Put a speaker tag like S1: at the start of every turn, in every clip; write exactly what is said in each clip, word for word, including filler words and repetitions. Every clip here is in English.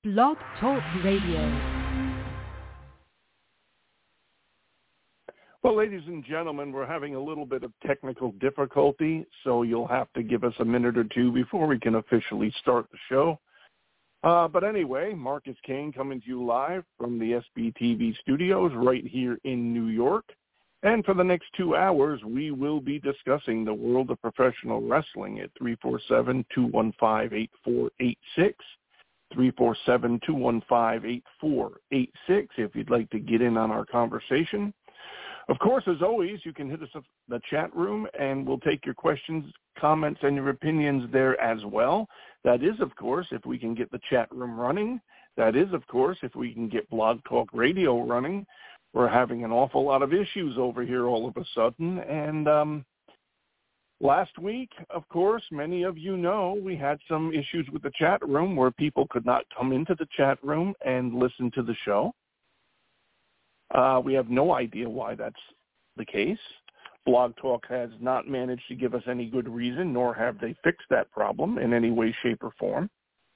S1: Blog Talk Radio.
S2: Well, ladies and gentlemen, we're having a little bit of technical difficulty, so you'll have to give us a minute or two before we can officially start the show. Uh, but anyway, Marcus Kane coming to you live from the S B T V studios right here in New York. And for the next two hours, we will be discussing the world of professional wrestling at three four seven, two one five, eight four eight six, three four seven, two one five, eight four eight six if you'd like to get in on our conversation. Of course, as always, you can hit us up in the chat room, and we'll take your questions, comments, and your opinions there as well. That is, of course, if we can get the chat room running. That is, of course, if we can get Blog Talk Radio running. We're having an awful lot of issues over here all of a sudden. And um, last week, of course, many of you know we had some issues with the chat room where people could not come into the chat room and listen to the show. Uh, we have no idea why that's the case. Blog Talk has not managed to give us any good reason, nor have they fixed that problem in any way, shape, or form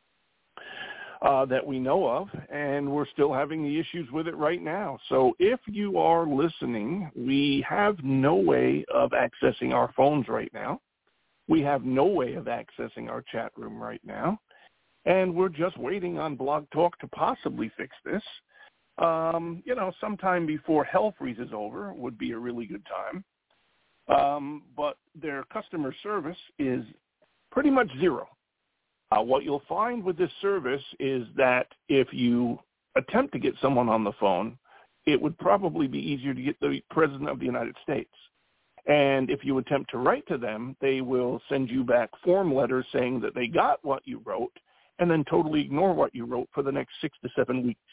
S2: uh, that we know of, and we're still having the issues with it right now. So if you are listening, we have no way of accessing our phones right now. We have no way of accessing our chat room right now, and we're just waiting on Blog Talk to possibly fix this. Um, you know, sometime before hell freezes over would be a really good time. Um, but their customer service is pretty much zero. Uh, what you'll find with this service is that if you attempt to get someone on the phone, it would probably be easier to get the President of the United States. And if you attempt to write to them, they will send you back form letters saying that they got what you wrote and then totally ignore what you wrote for the next six to seven weeks.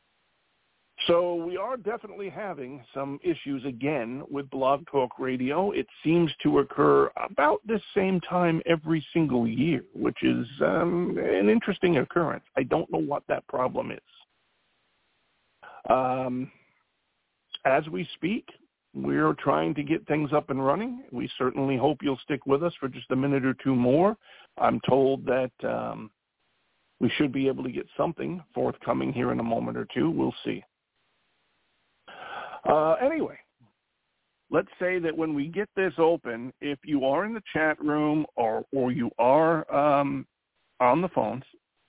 S2: So we are definitely having some issues again with Blog Talk Radio. It seems to occur about this same time every single year, which is um, an interesting occurrence. I don't know what that problem is. Um, as we speak, we're trying to get things up and running. We certainly hope you'll stick with us for just a minute or two more. I'm told that um, we should be able to get something forthcoming here in a moment or two. We'll see. Uh, anyway, let's say that when we get this open, if you are in the chat room or, or you are um, on the phones,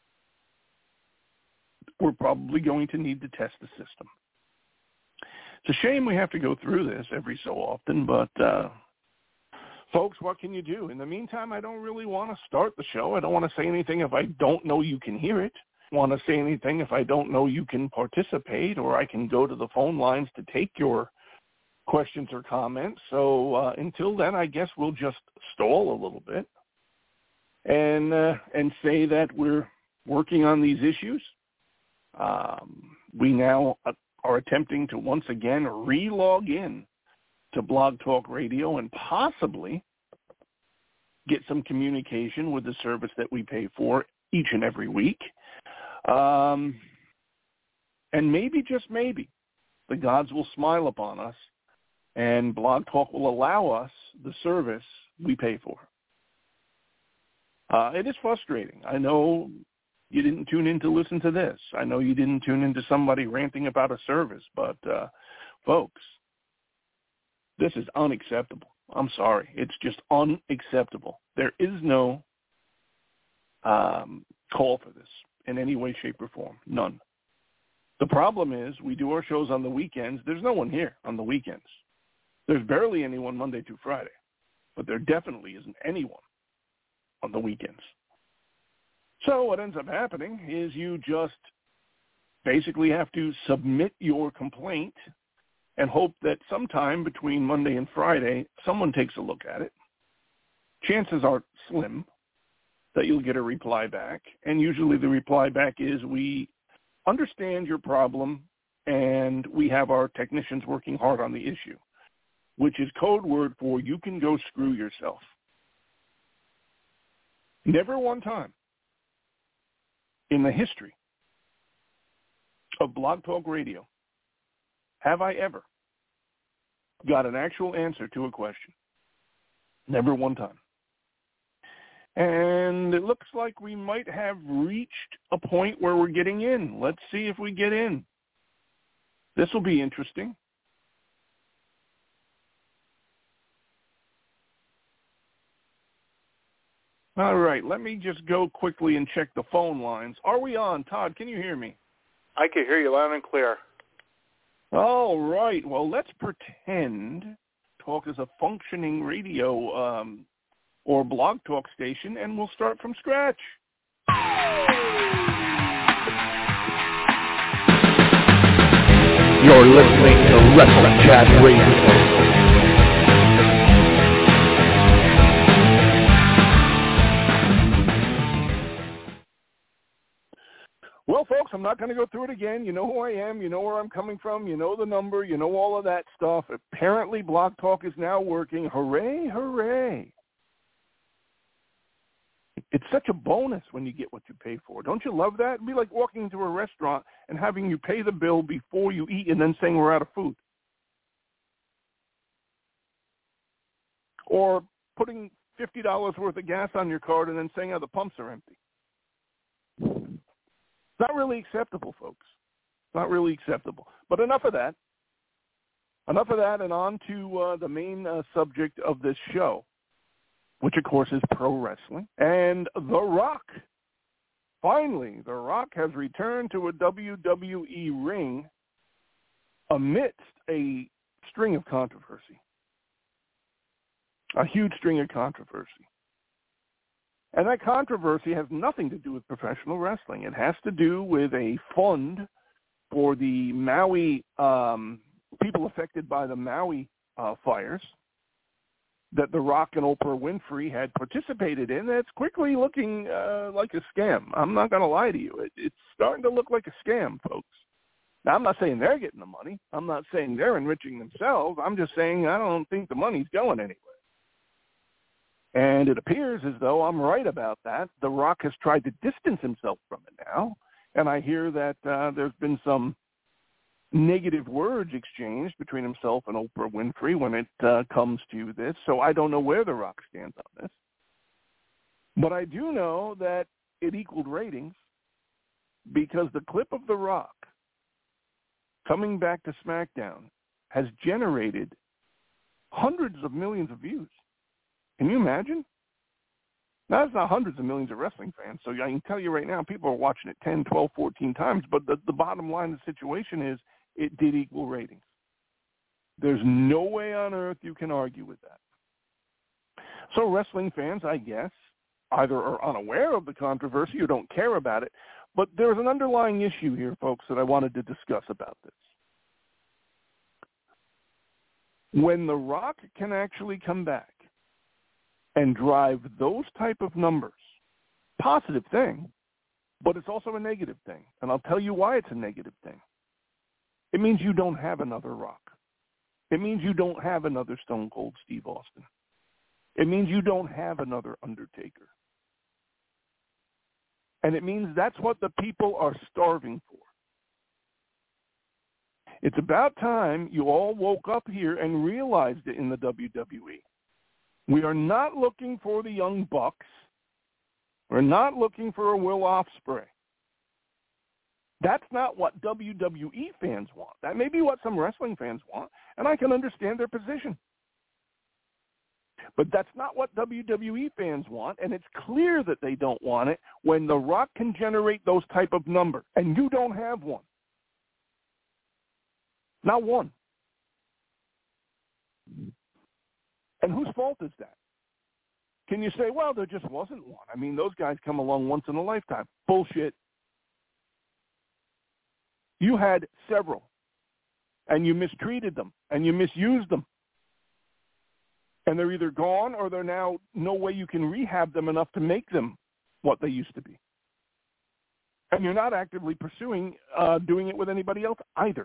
S2: we're probably going to need to test the system. It's a shame we have to go through this every so often, but uh, folks, what can you do? In the meantime, I don't really want to start the show. I don't want to say anything if I don't know you can hear it. Want to say anything if I don't know you can participate, or I can go to the phone lines to take your questions or comments. So uh, until then, I guess we'll just stall a little bit and uh, and say that we're working on these issues. Um, we now are attempting to once again re-log in to Blog Talk Radio and possibly get some communication with the service that we pay for each and every week. Um, and maybe, just maybe, the gods will smile upon us and Blog Talk will allow us the service we pay for. Uh, it is frustrating. I know you didn't tune in to listen to this. I know you didn't tune in to somebody ranting about a service, but, uh, folks, this is unacceptable. I'm sorry. It's just unacceptable. There is no um, call for this in any way, shape, or form. None. The problem is we do our shows on the weekends. There's no one here on the weekends. There's barely anyone Monday through Friday, but there definitely isn't anyone on the weekends. So what ends up happening is you just basically have to submit your complaint and hope that sometime between Monday and Friday, someone takes a look at it. Chances are slim that you'll get a reply back. And usually the reply back is, we understand your problem and we have our technicians working hard on the issue, which is code word for you can go screw yourself. Never one time in the history of Blog Talk Radio have I ever got an actual answer to a question. Never one time. And it looks like we might have reached a point where we're getting in. Let's see if we get in. This will be interesting. All right, let me just go quickly and check the phone lines. Are we on? Todd, can you hear me?
S3: I can hear you loud and clear.
S2: All right, well, let's pretend Talk is a functioning radio um, or blog talk station, and we'll start from scratch.
S4: You're listening to Wrestling Chat Radio.
S2: Well, folks, I'm not going to go through it again. You know who I am. You know where I'm coming from. You know the number. You know all of that stuff. Apparently, Blog Talk is now working. Hooray, hooray. It's such a bonus when you get what you pay for. Don't you love that? It'd be like walking into a restaurant and having you pay the bill before you eat and then saying we're out of food. Or putting fifty dollars worth of gas on your card and then saying, oh, the pumps are empty. It's not really acceptable, folks. It's not really acceptable. But enough of that. Enough of that, and on to uh, the main uh, subject of this show, which, of course, is pro wrestling. And The Rock. Finally, The Rock has returned to a W W E ring amidst a string of controversy. A huge string of controversy. And that controversy has nothing to do with professional wrestling. It has to do with a fund for the Maui, um, people affected by the Maui uh, fires that The Rock and Oprah Winfrey had participated in. That's quickly looking uh, like a scam. I'm not going to lie to you. It, it's starting to look like a scam, folks. Now, I'm not saying they're getting the money. I'm not saying they're enriching themselves. I'm just saying I don't think the money's going anywhere. And it appears as though I'm right about that. The Rock has tried to distance himself from it now. And I hear that uh, there's been some negative words exchanged between himself and Oprah Winfrey when it uh, comes to this. So I don't know where The Rock stands on this. But I do know that it equaled ratings because the clip of The Rock coming back to SmackDown has generated hundreds of millions of views. Can you imagine? Now, that's not hundreds of millions of wrestling fans, so I can tell you right now, people are watching it ten, twelve, fourteen times, but the, the bottom line of the situation is it did equal ratings. There's no way on earth you can argue with that. So wrestling fans, I guess, either are unaware of the controversy or don't care about it, but there's an underlying issue here, folks, that I wanted to discuss about this. When The Rock can actually come back and drive those type of numbers, positive thing, but it's also a negative thing. And I'll tell you why it's a negative thing. It means you don't have another Rock. It means you don't have another Stone Cold Steve Austin. It means you don't have another Undertaker. And it means that's what the people are starving for. It's about time you all woke up here and realized it in the W W E. We are not looking for the Young Bucks. We're not looking for a Will Ospreay. That's not what W W E fans want. That may be what some wrestling fans want, and I can understand their position. But that's not what W W E fans want, and it's clear that they don't want it when The Rock can generate those type of numbers, and you don't have one. Not one. And whose fault is that? Can you say, well, there just wasn't one? I mean, those guys come along once in a lifetime. Bullshit. You had several, and you mistreated them, and you misused them. And they're either gone or they're now no way you can rehab them enough to make them what they used to be. And you're not actively pursuing uh, doing it with anybody else either.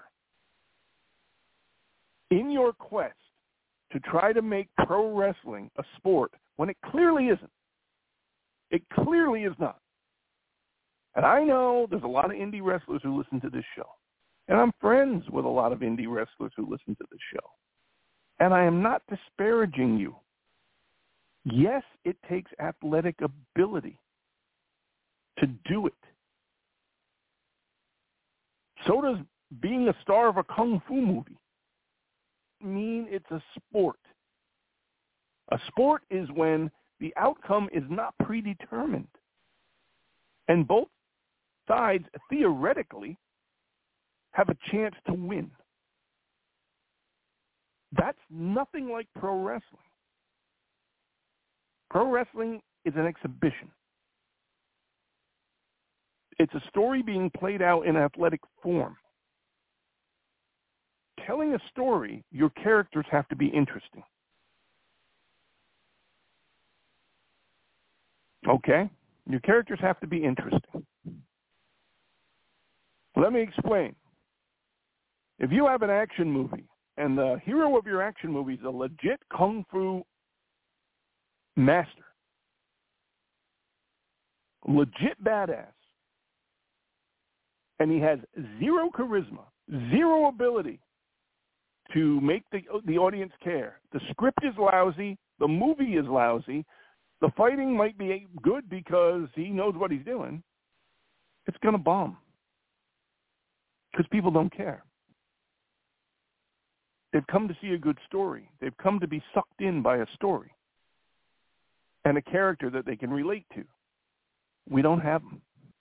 S2: In your quest to try to make pro wrestling a sport when it clearly isn't. It clearly is not. And I know there's a lot of indie wrestlers who listen to this show. And I'm friends with a lot of indie wrestlers who listen to this show. And I am not disparaging you. Yes, it takes athletic ability to do it. So does being a star of a kung fu movie. Mean it's a sport. A sport is when the outcome is not predetermined. And both sides, theoretically, have a chance to win. That's nothing like pro wrestling. Pro wrestling is an exhibition. It's a story being played out in athletic form. Telling a story, your characters have to be interesting. Okay? Your characters have to be interesting. Let me explain. If you have an action movie, and the hero of your action movie is a legit kung fu master, legit badass, and he has zero charisma, zero ability to make the the audience care. The script is lousy. The movie is lousy. The fighting might be good because he knows what he's doing. It's going to bomb because people don't care. They've come to see a good story. They've come to be sucked in by a story and a character that they can relate to. We don't have them.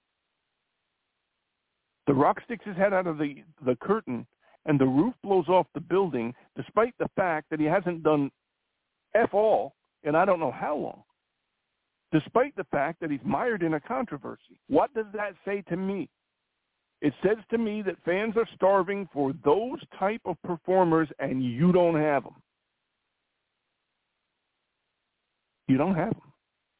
S2: The Rock sticks his head out of the, the curtain and the roof blows off the building despite the fact that he hasn't done F all in I don't know how long, despite the fact that he's mired in a controversy. What does that say to me? It says to me that fans are starving for those type of performers, and you don't have them. You don't have them.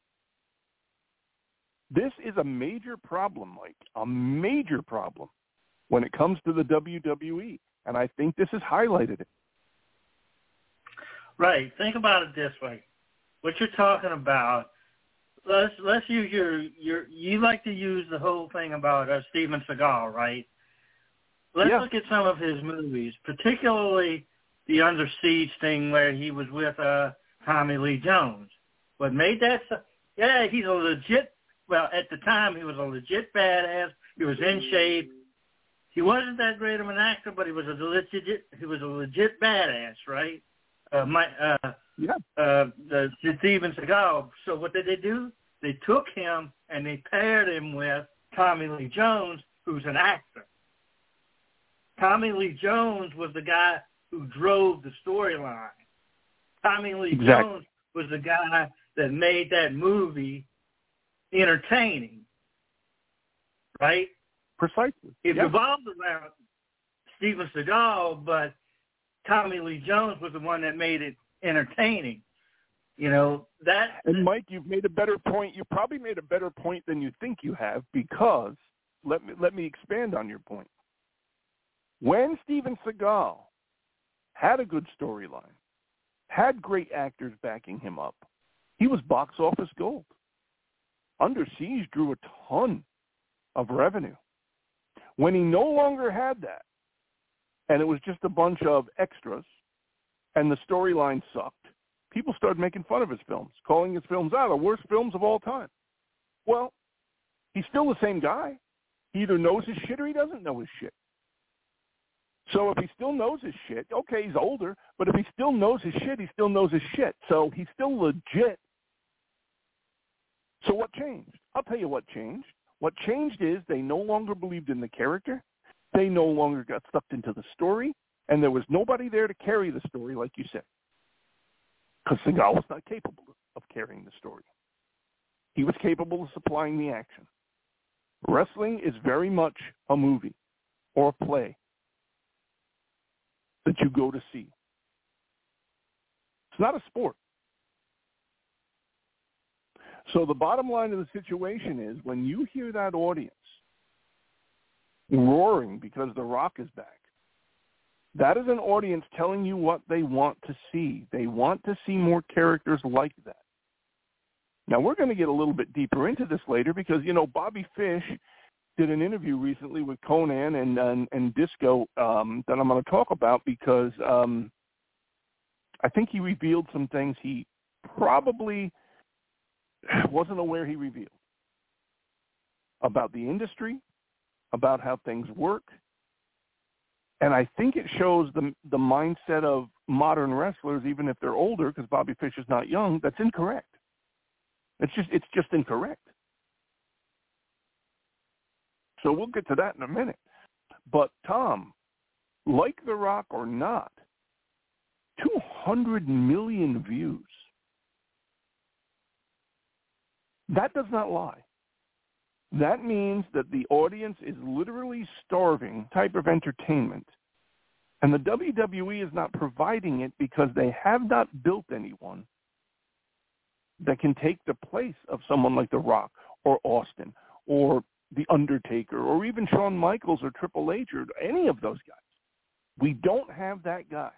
S2: This is a major problem, Mike, a major problem when it comes to the W W E, and I think this has highlighted it.
S5: Right. Think about it this way. What you're talking about, let's let's use your, your you like to use the whole thing about uh, Steven Seagal, right? Let's
S2: yeah.
S5: look at some of his movies, particularly the Under Siege thing where he was with uh, Tommy Lee Jones. What made that, yeah, he's a legit, well, at the time he was a legit badass. He was in shape. He wasn't that great of an actor, but he was a legit, he was a legit badass, right? Uh, my, uh,
S2: yeah.
S5: uh, the, the Steven Seagal. So what did they do? They took him and they paired him with Tommy Lee Jones, who's an actor. Tommy Lee Jones was the guy who drove the storyline. Tommy Lee
S2: exactly.
S5: Jones was the guy that made that movie entertaining, right?
S2: Precisely.
S5: It
S2: yep.
S5: revolved around Steven Seagal, but Tommy Lee Jones was the one that made it entertaining. You know, that...
S2: And, Mike, you've made a better point. You probably made a better point than you think you have because, let me, let me expand on your point. When Steven Seagal had a good storyline, had great actors backing him up, he was box office gold. Under Siege drew a ton of revenue. When he no longer had that, and it was just a bunch of extras, and the storyline sucked, people started making fun of his films, calling his films out the worst films of all time. Well, he's still the same guy. He either knows his shit or he doesn't know his shit. So if he still knows his shit, okay, he's older, but if he still knows his shit, he still knows his shit. So he's still legit. So what changed? I'll tell you what changed. What changed is they no longer believed in the character. They no longer got sucked into the story, and there was nobody there to carry the story, like you said, because Seagal was not capable of carrying the story. He was capable of supplying the action. Wrestling is very much a movie or a play that you go to see. It's not a sport. So the bottom line of the situation is when you hear that audience roaring because The Rock is back, that is an audience telling you what they want to see. They want to see more characters like that. Now, we're going to get a little bit deeper into this later because, you know, Bobby Fish did an interview recently with Conan and and, and Disco um, that I'm going to talk about because um, I think he revealed some things he probably wasn't aware he revealed about the industry, about how things work. And I think it shows the the mindset of modern wrestlers, even if they're older, because Bobby Fish is not young, that's incorrect. It's just it's just incorrect. So we'll get to that in a minute. But Tom, like The Rock or not, two hundred million views. That does not lie. That means that the audience is literally starving type of entertainment, and the W W E is not providing it because they have not built anyone that can take the place of someone like The Rock or Austin or The Undertaker or even Shawn Michaels or Triple H or any of those guys. We don't have that guy.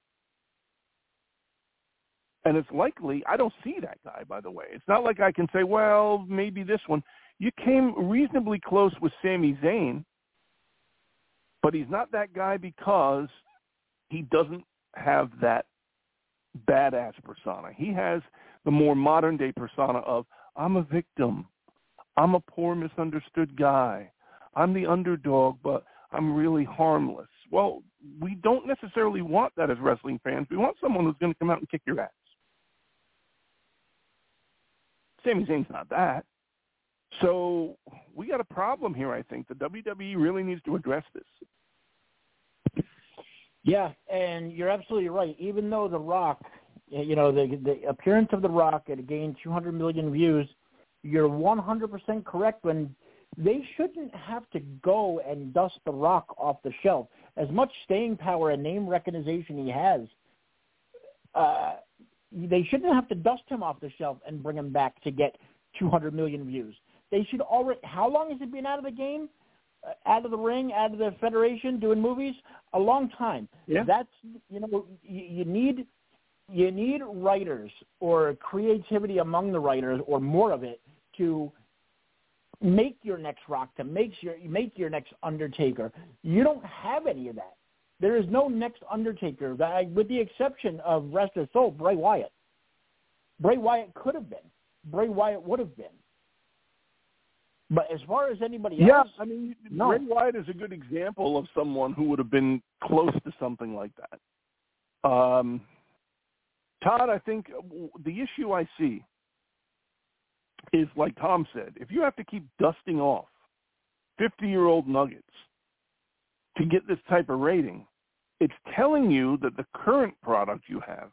S2: And it's likely, I don't see that guy, by the way. It's not like I can say, well, maybe this one. You came reasonably close with Sami Zayn, but he's not that guy because he doesn't have that badass persona. He has the more modern-day persona of, I'm a victim. I'm a poor, misunderstood guy. I'm the underdog, but I'm really harmless. Well, we don't necessarily want that as wrestling fans. We want someone who's going to come out and kick your ass. Sami Zayn's not that. So we got a problem here, I think. The W W E really needs to address this.
S6: Yeah, and you're absolutely right. Even though The Rock, you know, the the appearance of The Rock, it gained two hundred million views, you're one hundred percent correct when they shouldn't have to go and dust The Rock off the shelf. As much staying power and name recognition he has, uh, they shouldn't have to dust him off the shelf and bring him back to get two hundred million views. They should already – how long has he been out of the game? Uh, out of the ring, out of the federation, doing movies? A long time.
S2: Yeah.
S6: That's – you know, you, you need you need writers or creativity among the writers or more of it to make your next Rock, to make your, make your next Undertaker. You don't have any of that. There is no next Undertaker, that, with the exception of Rest His Soul, Bray Wyatt. Bray Wyatt could have been. Bray Wyatt would have been. But as far as anybody
S2: yeah,
S6: else,
S2: I mean,
S6: no.
S2: Bray Wyatt is a good example of someone who would have been close to something like that. Um, Todd, I think the issue I see is, like Tom said, if you have to keep dusting off fifty-year-old nuggets to get this type of rating, it's telling you that the current product you have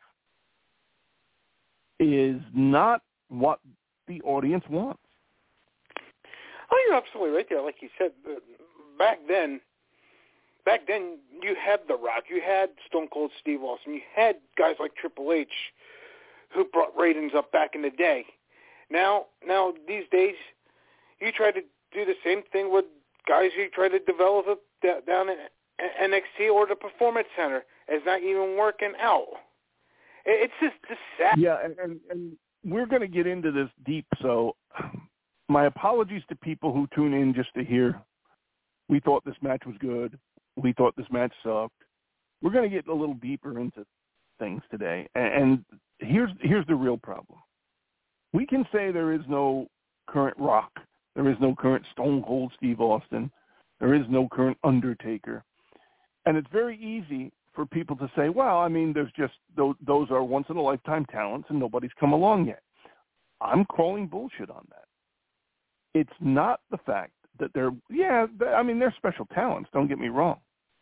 S2: is not what the audience wants.
S3: Oh, you're absolutely right there. Like you said, back then, back then you had The Rock, you had Stone Cold Steve Austin, you had guys like Triple H who brought ratings up back in the day. Now, now these days, you try to do the same thing with guys you try to develop down in N X T or the Performance Center. It's not even working out. It's just, just sad.
S2: Yeah, and, and, and we're going to get into this deep, so my apologies to people who tune in just to hear, we thought this match was good, we thought this match sucked. We're going to get a little deeper into things today, and, and here's here's the real problem. We can say there is no current Rock, there is no current Stone Cold Steve Austin, there is no current Undertaker, and it's very easy for people to say, well, I mean, there's just those, those are once-in-a-lifetime talents, and nobody's come along yet. I'm calling bullshit on that. It's not the fact that they're, yeah, I mean, they're special talents, don't get me wrong.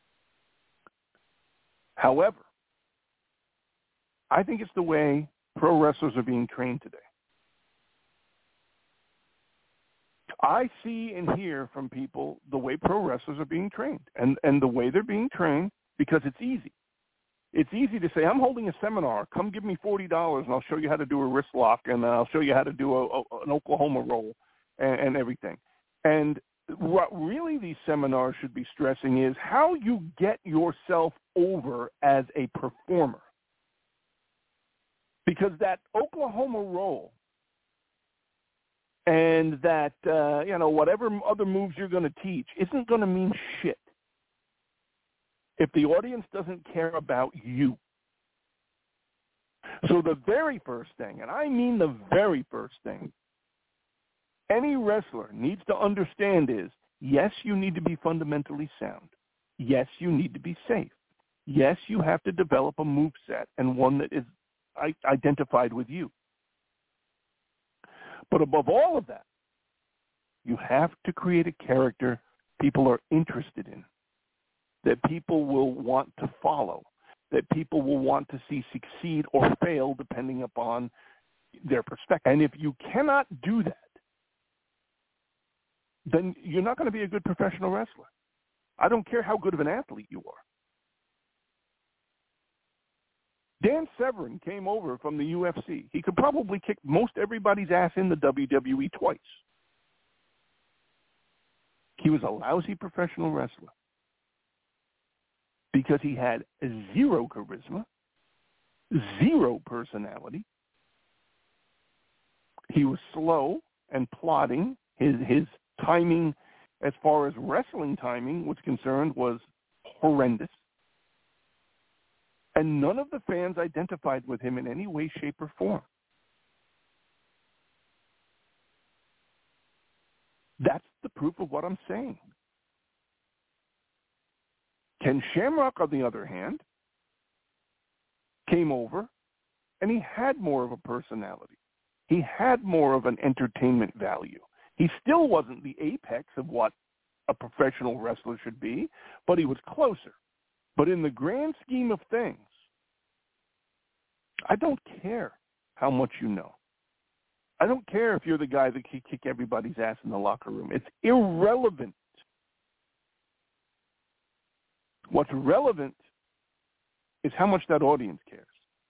S2: However, I think it's the way pro wrestlers are being trained today. I see and hear from people the way pro wrestlers are being trained, and, and the way they're being trained, because it's easy. It's easy to say, I'm holding a seminar. Come give me forty dollars, and I'll show you how to do a wrist lock, and I'll show you how to do a, a, an Oklahoma roll and, and everything. And what really these seminars should be stressing is how you get yourself over as a performer. Because that Oklahoma roll and that, uh, you know, whatever other moves you're going to teach isn't going to mean shit if the audience doesn't care about you. So the very first thing, and I mean the very first thing, any wrestler needs to understand is, yes, you need to be fundamentally sound. Yes, you need to be safe. Yes, you have to develop a moveset and one that is identified with you. But above all of that, you have to create a character people are interested in, that people will want to follow, that people will want to see succeed or fail depending upon their perspective. And if you cannot do that, then you're not going to be a good professional wrestler. I don't care how good of an athlete you are. Dan Severn came over from the U F C. He could probably kick most everybody's ass in the W W E twice. He was a lousy professional wrestler because he had zero charisma, zero personality. He was slow and plodding. His his timing, as far as wrestling timing was concerned, was horrendous. And none of the fans identified with him in any way, shape, or form. That's the proof of what I'm saying. Ken Shamrock, on the other hand, came over, and he had more of a personality. He had more of an entertainment value. He still wasn't the apex of what a professional wrestler should be, but he was closer. But in the grand scheme of things, I don't care how much you know. I don't care if you're the guy that can kick everybody's ass in the locker room. It's irrelevant. What's relevant is how much that audience cares.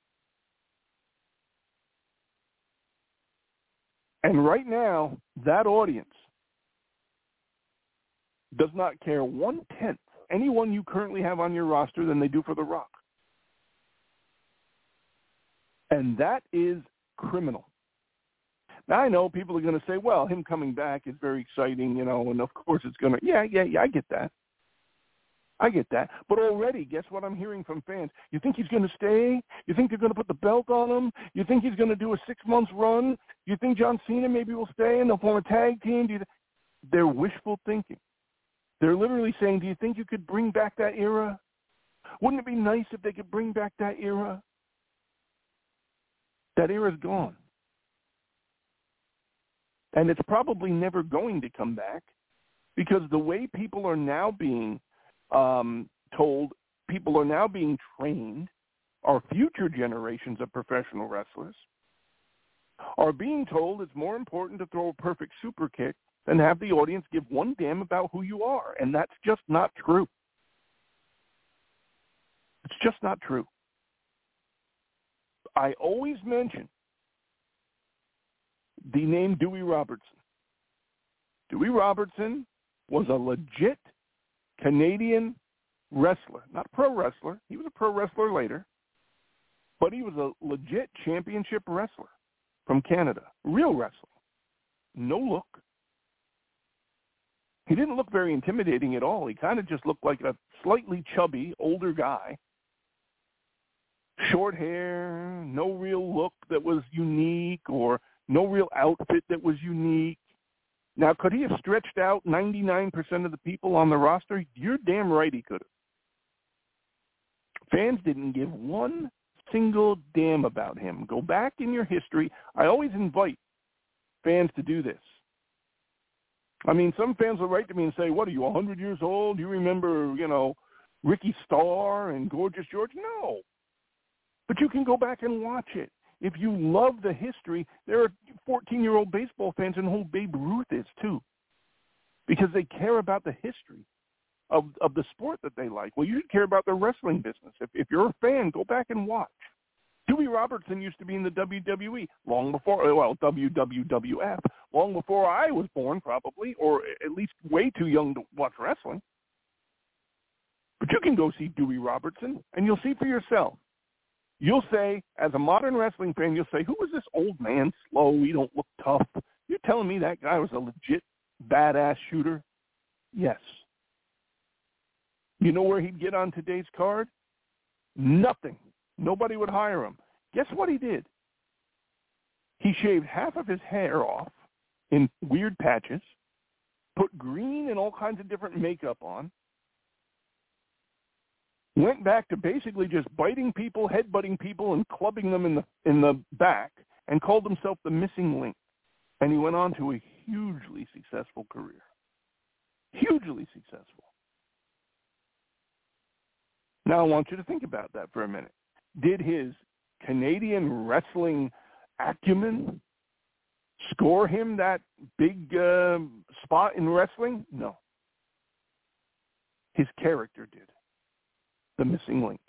S2: And right now, that audience does not care one-tenth anyone you currently have on your roster than they do for The Rock. And that is criminal. Now, I know people are going to say, well, him coming back is very exciting, you know, and of course it's going to, yeah, yeah, yeah, I get that. I get that. But already, guess what I'm hearing from fans? You think he's going to stay? You think they're going to put the belt on him? You think he's going to do a six-month run? You think John Cena maybe will stay and they'll form a tag team? Do you th- They're wishful thinking. They're literally saying, do you think you could bring back that era? Wouldn't it be nice if they could bring back that era? That era's gone. And it's probably never going to come back because the way people are now being um, told, people are now being trained, our future generations of professional wrestlers are being told it's more important to throw a perfect super kick than have the audience give one damn about who you are. And that's just not true. It's just not true. I always mention the name Dewey Robertson. Dewey Robertson was a legit Canadian wrestler, not pro wrestler. He was a pro wrestler later, but he was a legit championship wrestler from Canada. Real wrestler. No look. He didn't look very intimidating at all. He kind of just looked like a slightly chubby, older guy. Short hair, no real look that was unique or no real outfit that was unique. Now, could he have stretched out ninety-nine percent of the people on the roster? You're damn right he could have. Fans didn't give one single damn about him. Go back in your history. I always invite fans to do this. I mean, some fans will write to me and say, what, are you one hundred years old? You remember, you know, Ricky Starr and Gorgeous George? No. But you can go back and watch it. If you love the history, there are fourteen-year-old baseball fans and who Babe Ruth is too, because they care about the history of of the sport that they like. Well, you should care about the wrestling business. If if you're a fan, go back and watch. Dewey Robertson used to be in the W W E long before, well, W W F, long before I was born probably, or at least way too young to watch wrestling. But you can go see Dewey Robertson, and you'll see for yourself. You'll say, as a modern wrestling fan, you'll say, who was this old man, slow, he don't look tough? You're telling me that guy was a legit badass shooter? Yes. You know where he'd get on today's card? Nothing. Nobody would hire him. Guess what he did? He shaved half of his hair off in weird patches, put green and all kinds of different makeup on, went back to basically just biting people, headbutting people, and clubbing them in the in the back, and called himself the Missing Link. And he went on to a hugely successful career. Hugely successful. Now I want you to think about that for a minute. Did his Canadian wrestling acumen score him that big uh, spot in wrestling? No. His character did. The Missing Link.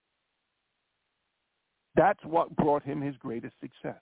S2: That's what brought him his greatest success.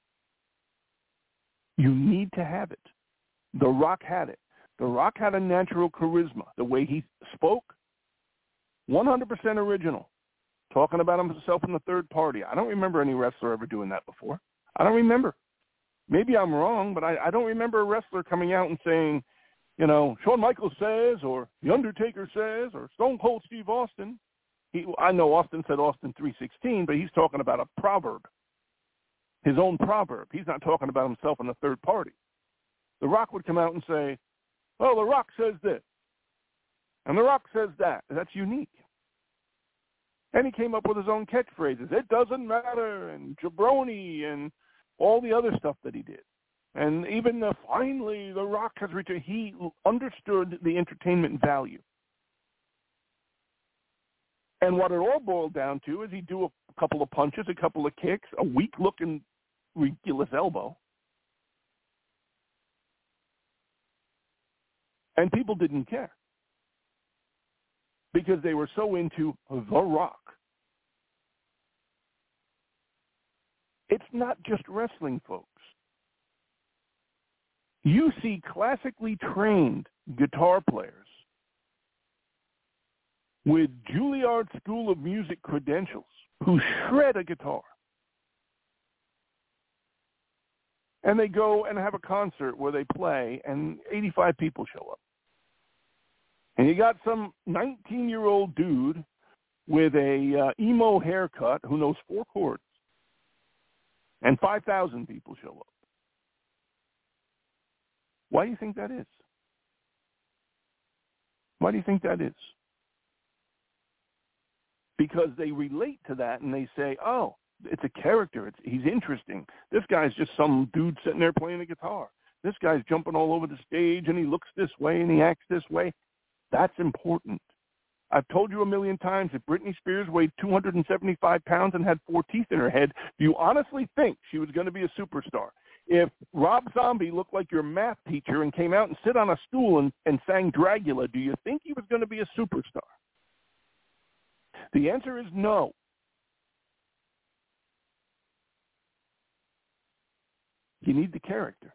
S2: You need to have it. The Rock had it. The Rock had a natural charisma. The way he spoke, one hundred percent original. Talking about himself in the third party. I don't remember any wrestler ever doing that before. I don't remember. Maybe I'm wrong, but I, I don't remember a wrestler coming out and saying, you know, Shawn Michaels says, or The Undertaker says, or Stone Cold Steve Austin. He, I know Austin said Austin three sixteen, but he's talking about a proverb, his own proverb. He's not talking about himself in the third party. The Rock would come out and say, oh, The Rock says this, and The Rock says that. That's unique. And he came up with his own catchphrases. It doesn't matter, and jabroni, and all the other stuff that he did. And even the, finally, The Rock has returned. He understood the entertainment value. And what it all boiled down to is he'd do a couple of punches, a couple of kicks, a weak-looking, ridiculous elbow. And people didn't care because they were so into The Rock. It's not just wrestling, folks. You see classically trained guitar players with Juilliard School of Music credentials who shred a guitar. And they go and have a concert where they play and eighty-five people show up. And you got some nineteen-year-old dude with a uh, emo haircut who knows four chords. And five thousand people show up. Why do you think that is? Why do you think that is? Because they relate to that and they say, oh, it's a character. It's, he's interesting. This guy's just some dude sitting there playing a guitar. This guy's jumping all over the stage and he looks this way and he acts this way. That's important. I've told you a million times, if Britney Spears weighed two hundred seventy-five pounds and had four teeth in her head, do you honestly think she was going to be a superstar? If Rob Zombie looked like your math teacher and came out and sit on a stool and, and sang Dragula, do you think he was going to be a superstar? The answer is no. You need the character.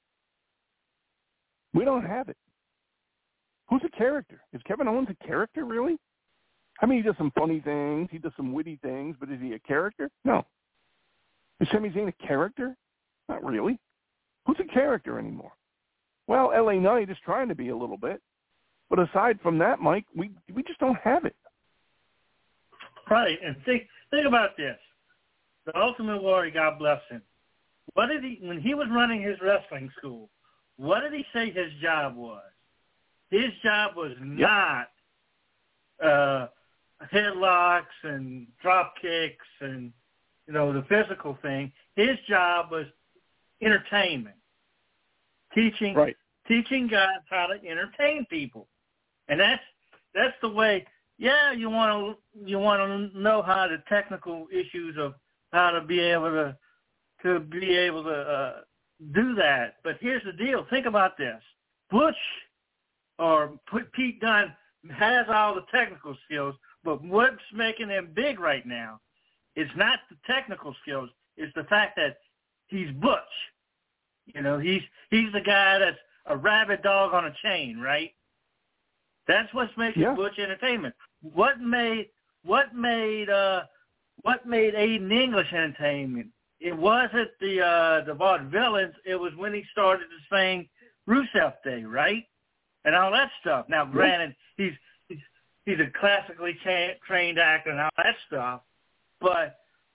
S2: We don't have it. Who's a character? Is Kevin Owens a character, really? I mean, he does some funny things. He does some witty things, but is he a character? No. Is Sami Zayn a character? Not really. Who's a character anymore? Well, L A Knight is trying to be a little bit. But aside from that, Mike, we we just don't have it.
S5: Right, and think think about this. The Ultimate Warrior, God bless him. What did he, when he was running his wrestling school, what did he say his job was? His job was not uh, headlocks and drop kicks and, you know, the physical thing. His job was entertainment, teaching
S2: right.
S5: teaching guys how to entertain people, and that's that's the way. Yeah, you want to you want to know how the technical issues of how to be able to to be able to uh, do that. But here's the deal: think about this. Butch or Pete Dunne has all the technical skills, but what's making him big right now is not the technical skills; it's the fact that he's Butch. You know, he's he's the guy that's a rabid dog on a chain, right? That's what's making
S2: yeah.
S5: Butch Entertainment. What made what made uh, what made Aiden English Entertainment? It wasn't the uh, the Vaudevillains. It was when he started to sing Rusev Day, right, and all that stuff. Now, granted, he's he's, he's a classically cha- trained actor and all that stuff, but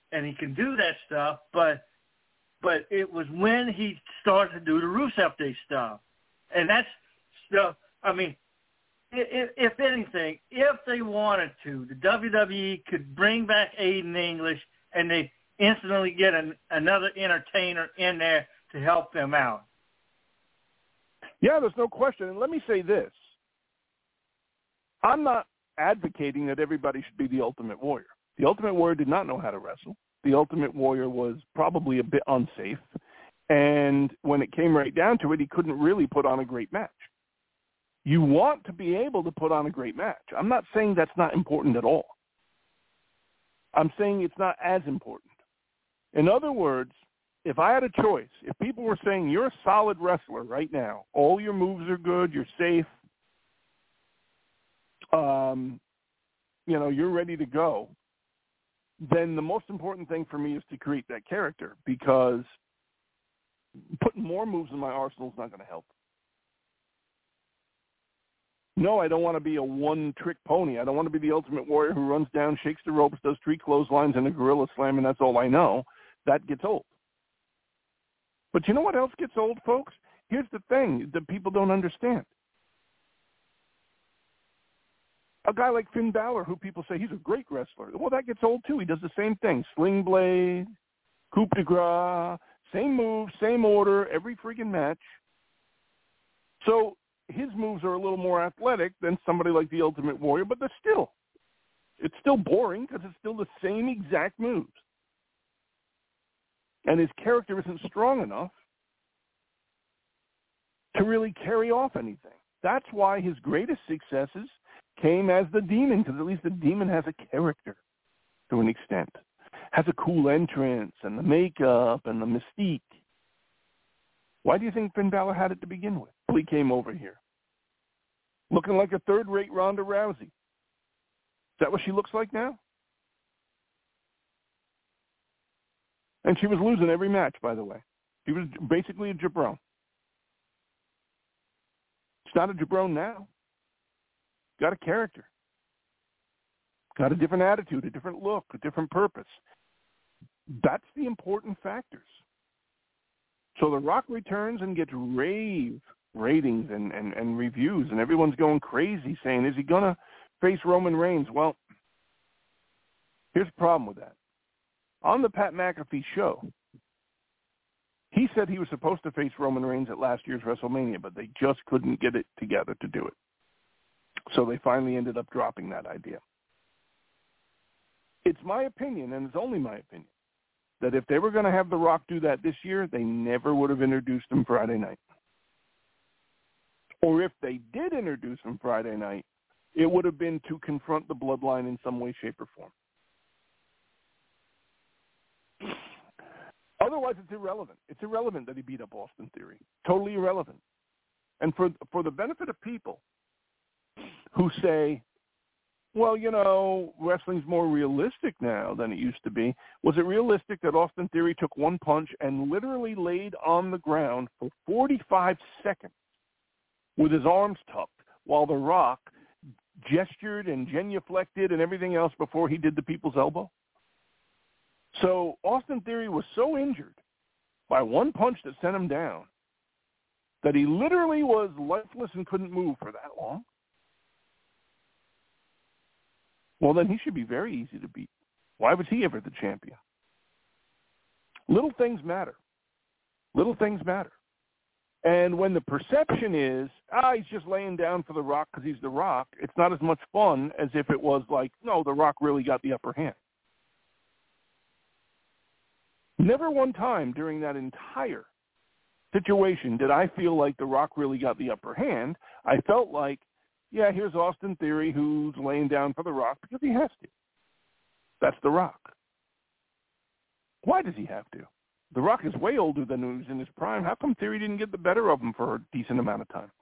S5: and he can do that stuff, but but it was when he started to do the Rusev Day stuff. And that's stuff, I mean, if, if anything, if they wanted to, the W W E could bring back Aiden English and they instantly get an, another entertainer in there to help them out.
S2: Yeah, there's no question. And let me say this. I'm not advocating that everybody should be the Ultimate Warrior. The Ultimate Warrior did not know how to wrestle. The Ultimate Warrior was probably a bit unsafe. And when it came right down to it, he couldn't really put on a great match. You want to be able to put on a great match. I'm not saying that's not important at all. I'm saying it's not as important. In other words, if I had a choice, if people were saying you're a solid wrestler right now, all your moves are good, you're safe, um, you know, you're ready to go, then the most important thing for me is to create that character, because putting more moves in my arsenal is not going to help. No, I don't want to be a one-trick pony. I don't want to be the Ultimate Warrior who runs down, shakes the ropes, does three clotheslines and a gorilla slam, and that's all I know. That gets old. But you know what else gets old, folks? Here's the thing that people don't understand. A guy like Finn Balor, who people say he's a great wrestler, well, that gets old too. He does the same thing. Sling blade, coup de grace, same move, same order, every freaking match. So his moves are a little more athletic than somebody like the Ultimate Warrior, but they're still, it's still boring because it's still the same exact moves. And his character isn't strong enough to really carry off anything. That's why his greatest successes came as the Demon, because at least the Demon has a character to an extent, has a cool entrance and the makeup and the mystique. Why do you think Finn Balor had it to begin with? He came over here looking like a third-rate Ronda Rousey. Is that what she looks like now? And she was losing every match, by the way. She was basically a jabron. It's not a jabron now. Got a character. Got a different attitude, a different look, a different purpose. That's the important factors. So The Rock returns and gets rave ratings and, and, and reviews, and everyone's going crazy saying, is he going to face Roman Reigns? Well, here's the problem with that. On the Pat McAfee show, he said he was supposed to face Roman Reigns at last year's WrestleMania, but they just couldn't get it together to do it. So they finally ended up dropping that idea. It's my opinion, and it's only my opinion, that if they were going to have The Rock do that this year, they never would have introduced him Friday night. Or if they did introduce him Friday night, it would have been to confront the Bloodline in some way, shape, or form. Otherwise, it's irrelevant. It's irrelevant that he beat up Austin Theory. Totally irrelevant. And for for the benefit of people who say, well, you know, wrestling's more realistic now than it used to be, was it realistic that Austin Theory took one punch and literally laid on the ground for forty-five seconds with his arms tucked while The Rock gestured and genuflected and everything else before he did the people's elbow? So Austin Theory was so injured by one punch that sent him down that he literally was lifeless and couldn't move for that long. Well, then he should be very easy to beat. Why was he ever the champion? Little things matter. Little things matter. And when the perception is, ah, he's just laying down for The Rock because he's The Rock, it's not as much fun as if it was like, no, The Rock really got the upper hand. Never one time during that entire situation did I feel like The Rock really got the upper hand. I felt like, yeah, here's Austin Theory who's laying down for The Rock because he has to. That's The Rock. Why does he have to? The Rock is way older than he was in his prime. How come Theory didn't get the better of him for a decent amount of time?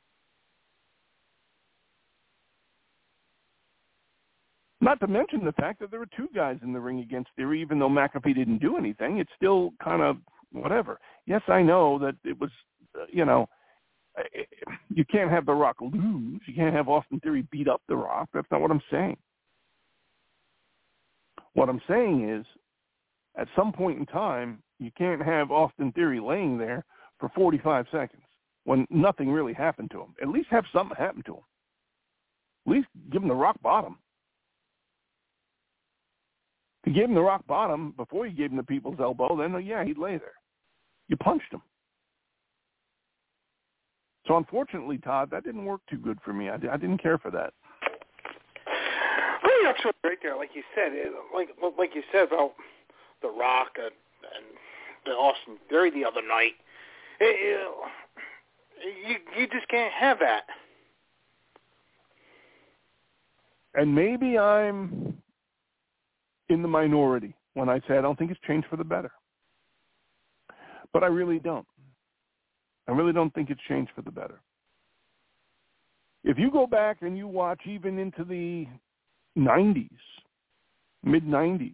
S2: Not to mention the fact that there were two guys in the ring against Theory, even though McAfee didn't do anything. It's still kind of whatever. Yes, I know that it was, uh, you know, you can't have The Rock lose. You can't have Austin Theory beat up The Rock. That's not what I'm saying. What I'm saying is at some point in time, you can't have Austin Theory laying there for forty-five seconds when nothing really happened to him. At least have something happen to him. At least give him the rock bottom. If you gave him the rock bottom before you gave him the people's elbow, then, yeah, he'd lay there. You punched him. So, unfortunately, Todd, that didn't work too good for me. I, I didn't care for that.
S3: Well, you're absolutely right there. Like you said, it, like like you said about The Rock and, and the Austin Theory the other night, it, it, you, you just can't have that.
S2: And maybe I'm in the minority when I say I don't think it's changed for the better. But I really don't. I really don't think it's changed for the better. If you go back and you watch even into the nineties, mid-nineties,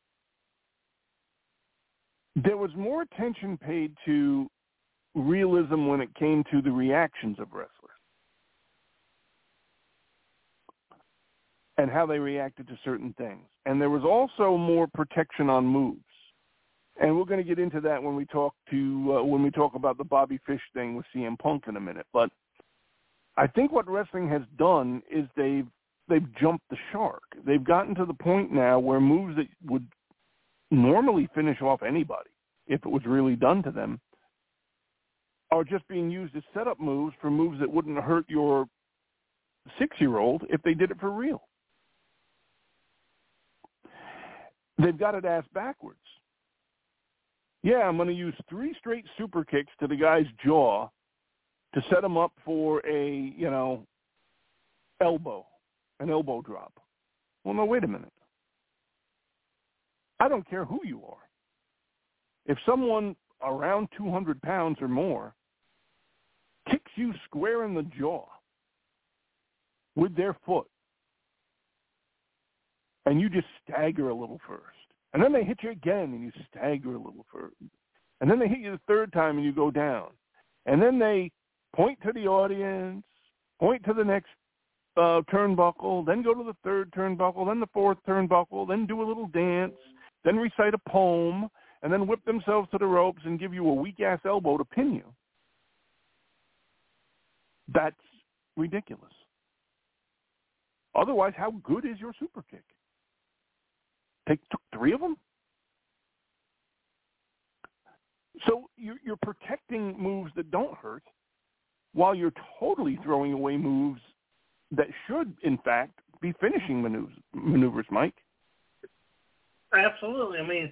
S2: there was more attention paid to realism when it came to the reactions of wrestlers and how they reacted to certain things. And there was also more protection on moves. And we're going to get into that when we talk to uh, when we talk about the Bobby Fish thing with C M Punk in a minute. But I think what wrestling has done is they've they've jumped the shark. They've gotten to the point now where moves that would normally finish off anybody, if it was really done to them, are just being used as setup moves for moves that wouldn't hurt your six-year-old if they did it for real. They've got it ass backwards. Yeah, I'm going to use three straight super kicks to the guy's jaw to set him up for a, you know, elbow, an elbow drop. Well, no, wait a minute. I don't care who you are. If someone around two hundred pounds or more kicks you square in the jaw with their foot, and you just stagger a little first, and then they hit you again, and you stagger a little further. And then they hit you the third time, and you go down. And then they point to the audience, point to the next uh, turnbuckle, then go to the third turnbuckle, then the fourth turnbuckle, then do a little dance, then recite a poem, and then whip themselves to the ropes and give you a weak-ass elbow to pin you. That's ridiculous. Otherwise, how good is your super kick? Take took three of them? So you're, you're protecting moves that don't hurt while you're totally throwing away moves that should, in fact, be finishing maneuvers, maneuvers Mike.
S5: Absolutely. I mean,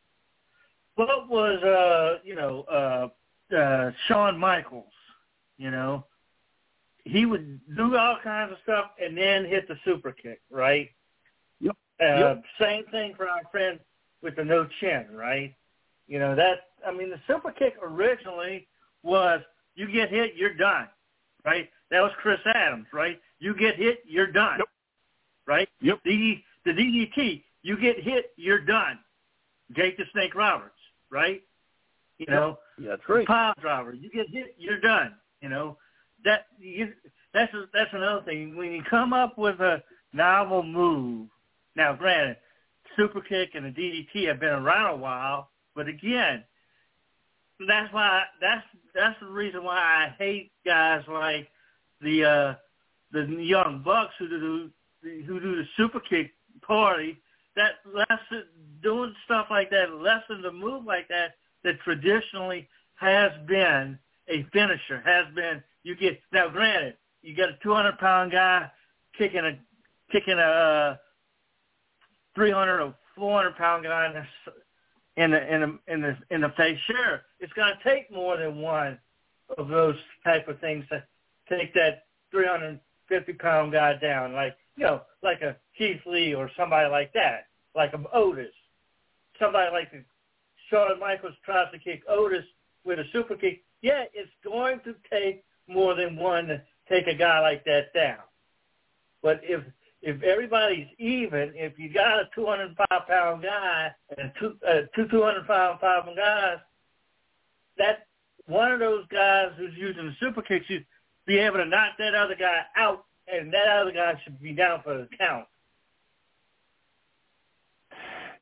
S5: what was, uh, you know, uh, uh, Shawn Michaels, you know? He would do all kinds of stuff and then hit the super kick, right?
S2: Yep.
S5: Uh,
S2: yep.
S5: Same thing for our friend with the no chin, right? You know, that, I mean, the super kick originally was you get hit, you're done, right? That was Chris Adams, right? You get hit, you're done,
S2: yep.
S5: right?
S2: Yep.
S5: The, the D D T, you get hit, you're done. Jake the Snake Roberts, right? You know,
S2: yeah, that's right.
S5: Pile driver, you get hit, you're done. You know, that you, that's a, that's another thing. When you come up with a novel move, now granted, super kick and the D D T have been around a while, but again, that's why that's that's the reason why I hate guys like the uh, the Young Bucks who do who do the super kick party. That lesson, doing stuff like that, lesson to move like that, that traditionally has been a finisher, has been, you get, now granted, you got a two hundred pound guy kicking a, kicking a three hundred or four hundred pound guy in the, in the, in the, in the, in the face. Sure, it's going to take more than one of those type of things to take that three hundred fifty pound guy down, like, you know, like a Keith Lee or somebody like that, like a Otis. Somebody like the Shawn Michaels tries to kick Otis with a super kick. Yeah, it's going to take more than one to take a guy like that down. But if if everybody's even, if you got a two hundred five pound guy and two uh, two two hundred five pound guys, that one of those guys who's using the super kick should be able to knock that other guy out, and that other guy should be down for the count.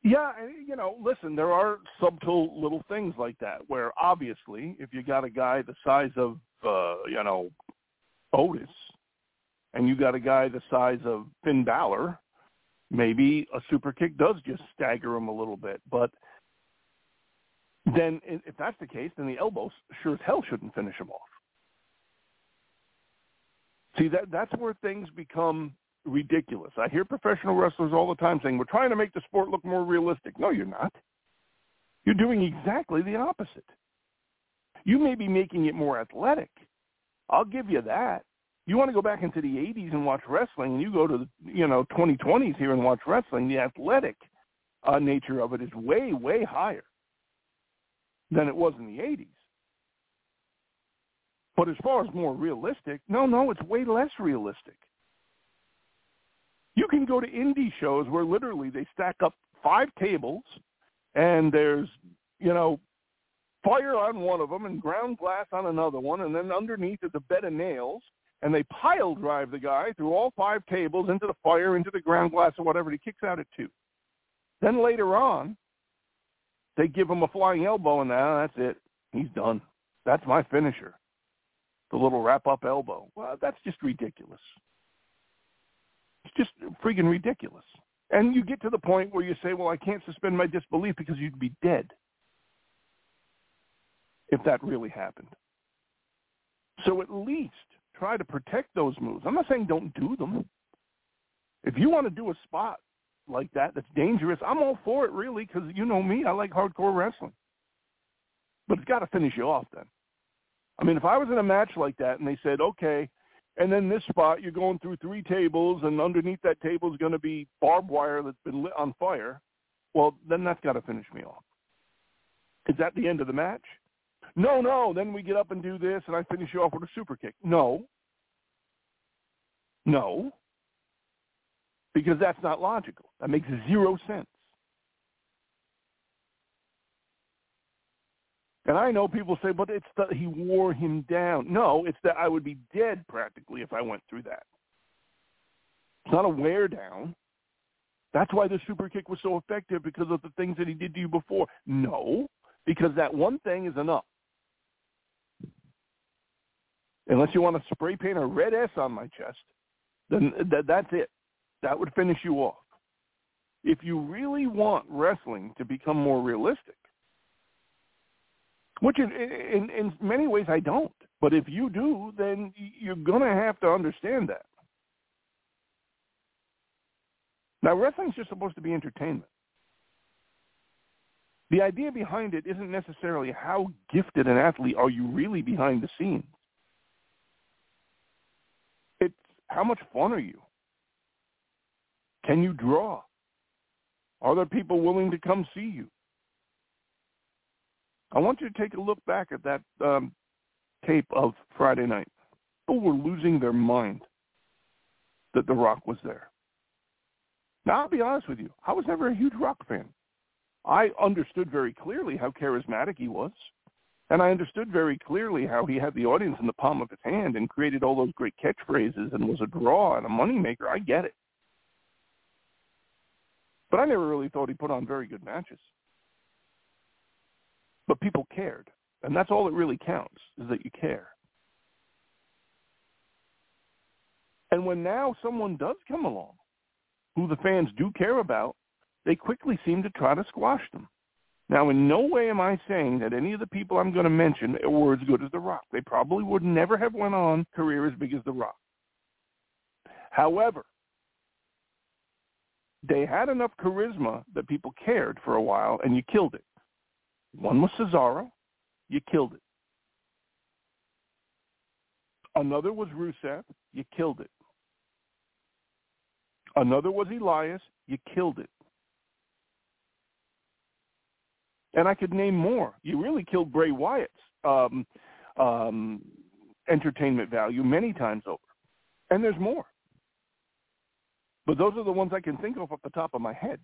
S2: Yeah, you know, listen, there are subtle little things like that where obviously if you got a guy the size of, uh, you know, Otis and you got a guy the size of Finn Balor, maybe a super kick does just stagger him a little bit. But then if that's the case, then the elbows sure as hell shouldn't finish him off. See, that that's where things become ridiculous. I hear professional wrestlers all the time saying, we're trying to make the sport look more realistic. No, you're not. You're doing exactly the opposite. You may be making it more athletic. I'll give you that. You want to go back into the eighties and watch wrestling, and you go to the, you know, twenty twenties here and watch wrestling, the athletic uh, nature of it is way, way higher than it was in the eighties. But as far as more realistic, no, no, it's way less realistic. You can go to indie shows where literally they stack up five tables and there's, you know, fire on one of them and ground glass on another one, and then underneath is a bed of nails, and they pile drive the guy through all five tables into the fire, into the ground glass or whatever. He kicks out at two. Then later on, they give him a flying elbow, and now that's it. He's done. That's my finisher. The little wrap-up elbow. Well, that's just ridiculous. It's just freaking ridiculous. And you get to the point where you say, well, I can't suspend my disbelief because you'd be dead if that really happened. So at least try to protect those moves. I'm not saying don't do them. If you want to do a spot like that that's dangerous, I'm all for it, really, because you know me. I like hardcore wrestling. But it's got to finish you off then. I mean, if I was in a match like that and they said, okay, and then this spot, you're going through three tables, and underneath that table is going to be barbed wire that's been lit on fire, well, then that's got to finish me off. Is that the end of the match? No, no, then we get up and do this, and I finish you off with a super kick. No. No. Because that's not logical. That makes zero sense. And I know people say, but it's that he wore him down. No, it's that I would be dead practically if I went through that. It's not a wear down. That's why the super kick was so effective, because of the things that he did to you before. No, because that one thing is enough. Unless you want to spray paint a red S on my chest, then th- that's it. That would finish you off. If you really want wrestling to become more realistic, which in, in, in many ways I don't, but if you do, then you're going to have to understand that. Now, wrestling's just supposed to be entertainment. The idea behind it isn't necessarily how gifted an athlete are you really behind the scenes. It's how much fun are you? Can you draw? Are there people willing to come see you? I want you to take a look back at that um, tape of Friday night. People were losing their mind that The Rock was there. Now, I'll be honest with you. I was never a huge Rock fan. I understood very clearly how charismatic he was, and I understood very clearly how he had the audience in the palm of his hand and created all those great catchphrases and was a draw and a moneymaker. I get it. But I never really thought he put on very good matches. But people cared, and that's all that really counts, is that you care. And when now someone does come along who the fans do care about, they quickly seem to try to squash them. Now, in no way am I saying that any of the people I'm going to mention were as good as The Rock. They probably would never have went on career as big as The Rock. However, they had enough charisma that people cared for a while, and you killed it. One was Cesaro. You killed it. Another was Rusev. You killed it. Another was Elias. You killed it. And I could name more. You really killed Bray Wyatt's um, um, entertainment value many times over. And there's more. But those are the ones I can think of off the top of my head.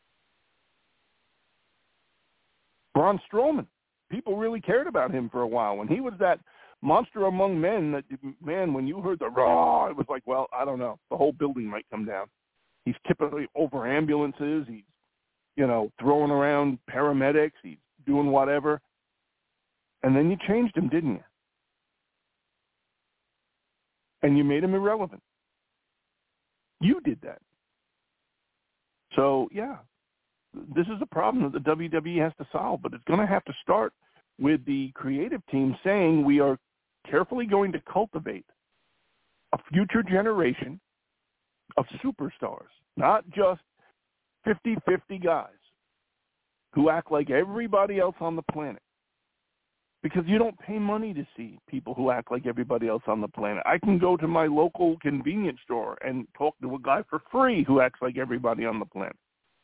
S2: Braun Strowman. People really cared about him for a while. When he was that monster among men, that man, when you heard the raw, it was like, well, I don't know. The whole building might come down. He's tipping over ambulances. He's you know, throwing around paramedics. He's doing whatever. And then you changed him, didn't you? And you made him irrelevant. You did that. So, yeah, this is a problem that the W W E has to solve, but it's going to have to start with the creative team saying we are carefully going to cultivate a future generation of superstars, not just fifty-fifty guys who act like everybody else on the planet. Because you don't pay money to see people who act like everybody else on the planet. I can go to my local convenience store and talk to a guy for free who acts like everybody on the planet.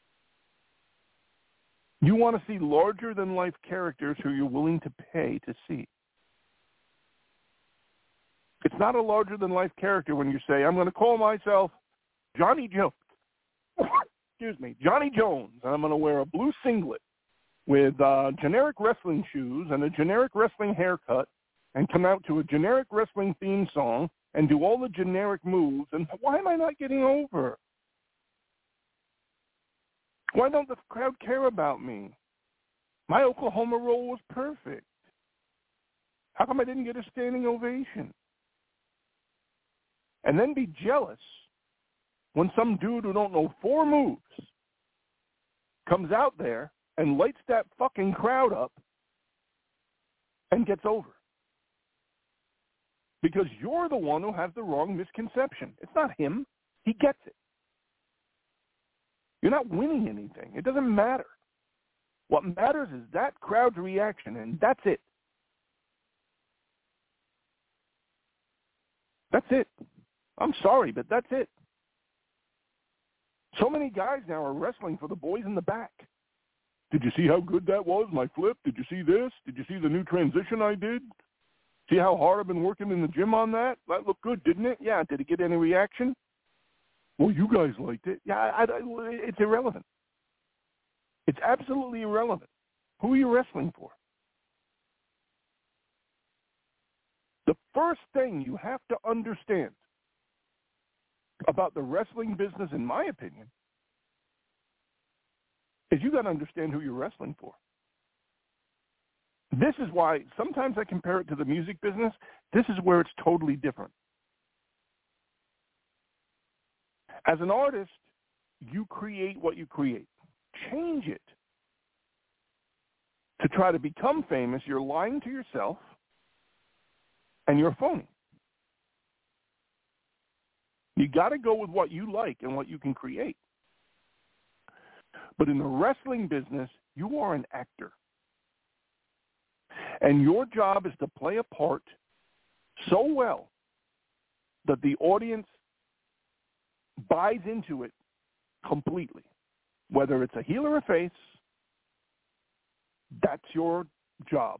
S2: You want to see larger-than-life characters who you're willing to pay to see. It's not a larger-than-life character when you say, I'm going to call myself Johnny Jones. Excuse me, Johnny Jones, and I'm going to wear a blue singlet with uh, generic wrestling shoes and a generic wrestling haircut and come out to a generic wrestling theme song and do all the generic moves. And why am I not getting over? Why don't the crowd care about me? My Oklahoma roll was perfect. How come I didn't get a standing ovation? And then be jealous when some dude who don't know four moves comes out there and lights that fucking crowd up and gets over. Because you're the one who has the wrong misconception. It's not him. He gets it. You're not winning anything. It doesn't matter. What matters is that crowd's reaction, and that's it. That's it. I'm sorry, but that's it. So many guys now are wrestling for the boys in the back. Did you see how good that was, my flip? Did you see this? Did you see the new transition I did? See how hard I've been working in the gym on that? That looked good, didn't it? Yeah, did it get any reaction? Well, you guys liked it. Yeah, I, I, it's irrelevant. It's absolutely irrelevant. Who are you wrestling for? The first thing you have to understand about the wrestling business, in my opinion, is you got to understand who you're wrestling for. This is why sometimes I compare it to the music business. This is where it's totally different. As an artist, you create what you create. Change it. To try to become famous, you're lying to yourself and you're phony. You got to go with what you like and what you can create. But in the wrestling business, you are an actor. And your job is to play a part so well that the audience buys into it completely. Whether it's a heel or a face, that's your job.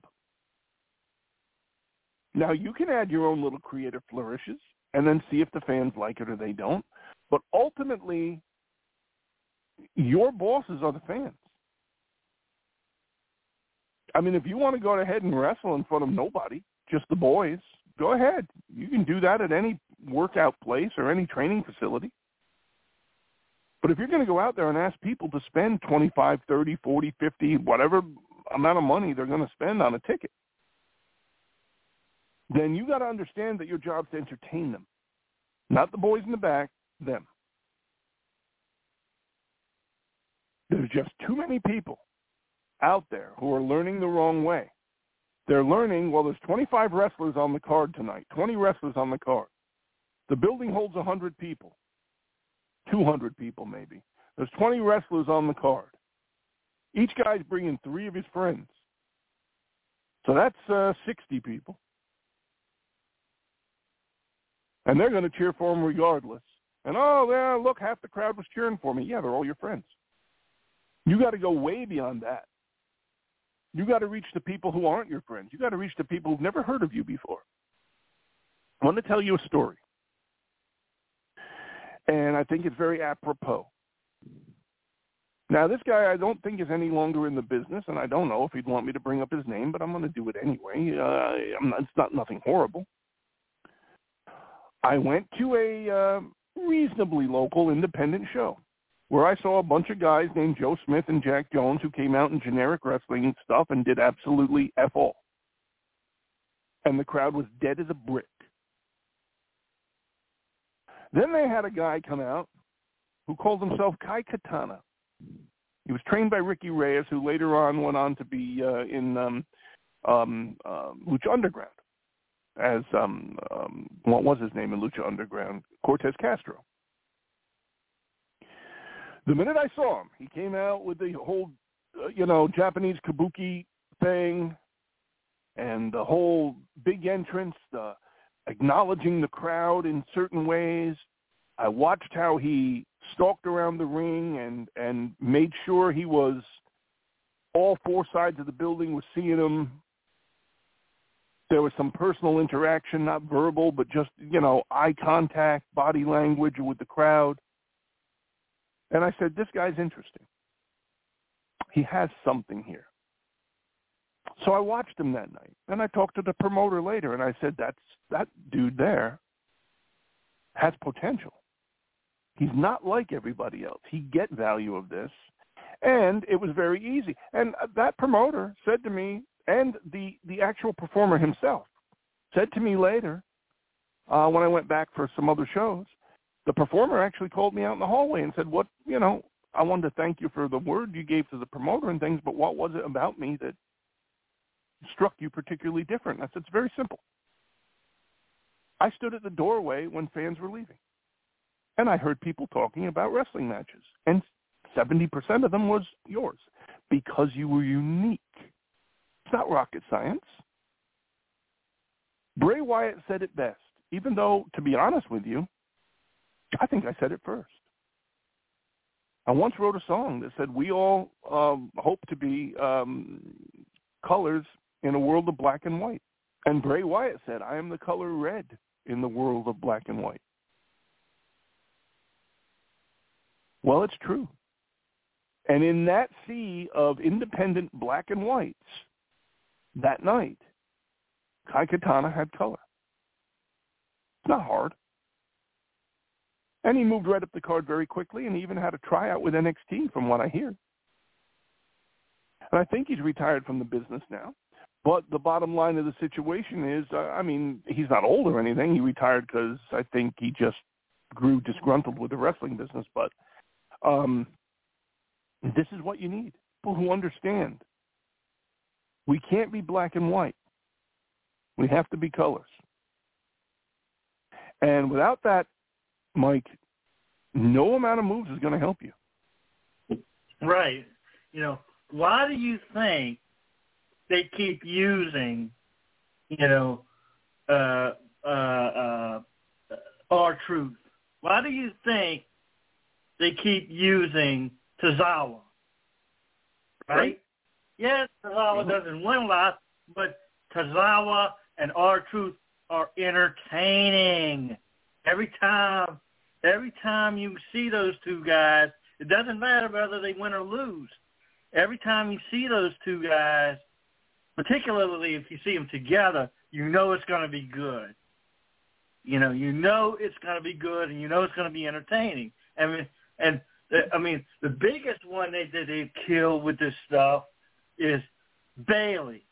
S2: Now, you can add your own little creative flourishes and then see if the fans like it or they don't. But ultimately, your bosses are the fans. I mean, if you want to go ahead and wrestle in front of nobody, just the boys, go ahead. You can do that at any workout place or any training facility. But if you're going to go out there and ask people to spend twenty-five, thirty, forty, fifty, whatever amount of money they're going to spend on a ticket, then you got to understand that your job is to entertain them. Not the boys in the back, them. There's just too many people out there who are learning the wrong way. They're learning, well, there's twenty-five wrestlers on the card tonight, twenty wrestlers on the card. The building holds one hundred people, two hundred people maybe. There's twenty wrestlers on the card. Each guy's bringing three of his friends. So that's uh, sixty people. And they're going to cheer for him regardless. And, oh, yeah, look, half the crowd was cheering for me. Yeah, they're all your friends. You got to go way beyond that. You got to reach the people who aren't your friends. You got to reach the people who've never heard of you before. I want to tell you a story. And I think it's very apropos. Now, this guy I don't think is any longer in the business, and I don't know if he'd want me to bring up his name, but I'm going to do it anyway. Uh, I'm not, it's not nothing horrible. I went to a uh, reasonably local independent show where I saw a bunch of guys named Joe Smith and Jack Jones who came out in generic wrestling and stuff and did absolutely F all. And the crowd was dead as a brick. Then they had a guy come out who called himself Kai Katana. He was trained by Ricky Reyes, who later on went on to be uh, in um, um, uh, Lucha Underground as, um, um, what was his name in Lucha Underground? Cortez Castro. The minute I saw him, he came out with the whole, uh, you know, Japanese kabuki thing and the whole big entrance, the acknowledging the crowd in certain ways. I watched how he stalked around the ring and, and made sure he was all four sides of the building was seeing him. There was some personal interaction, not verbal, but just, you know, eye contact, body language with the crowd. And I said, this guy's interesting. He has something here. So I watched him that night, and I talked to the promoter later, and I said, that's that dude there has potential. He's not like everybody else. He get value of this, and it was very easy. And that promoter said to me, and the, the actual performer himself said to me later, uh, when I went back for some other shows, the performer actually called me out in the hallway and said, what, you know, I wanted to thank you for the word you gave to the promoter and things, but what was it about me that struck you particularly different? And I said, it's very simple. I stood at the doorway when fans were leaving, and I heard people talking about wrestling matches, and seventy percent of them was yours because you were unique. It's not rocket science. Bray Wyatt said it best, even though, to be honest with you, I think I said it first. I once wrote a song that said, we all um, hope to be um, colors in a world of black and white. And Bray Wyatt said, I am the color red in the world of black and white. Well, it's true. And in that sea of independent black and whites, that night, Kai Katana had color. It's not hard. And he moved right up the card very quickly, and he even had a tryout with N X T, from what I hear. And I think he's retired from the business now. But the bottom line of the situation is, uh, I mean, he's not old or anything. He retired because I think he just grew disgruntled with the wrestling business. But um, this is what you need. People who understand. We can't be black and white. We have to be colors. And without that, Mike, no amount of moves is going to help you.
S5: Right. You know, why do you think they keep using, you know, uh, uh, uh, R-Truth? Why do you think they keep using Tozawa? Right? right? Yes, Tozawa doesn't win a lot, but Tozawa and R-Truth are entertaining. Every time, every time you see those two guys, it doesn't matter whether they win or lose. Every time you see those two guys, particularly if you see them together, you know it's going to be good. You know, you know it's going to be good, and you know it's going to be entertaining. I mean, and the, I mean, the biggest one they that they kill with this stuff is Bayley.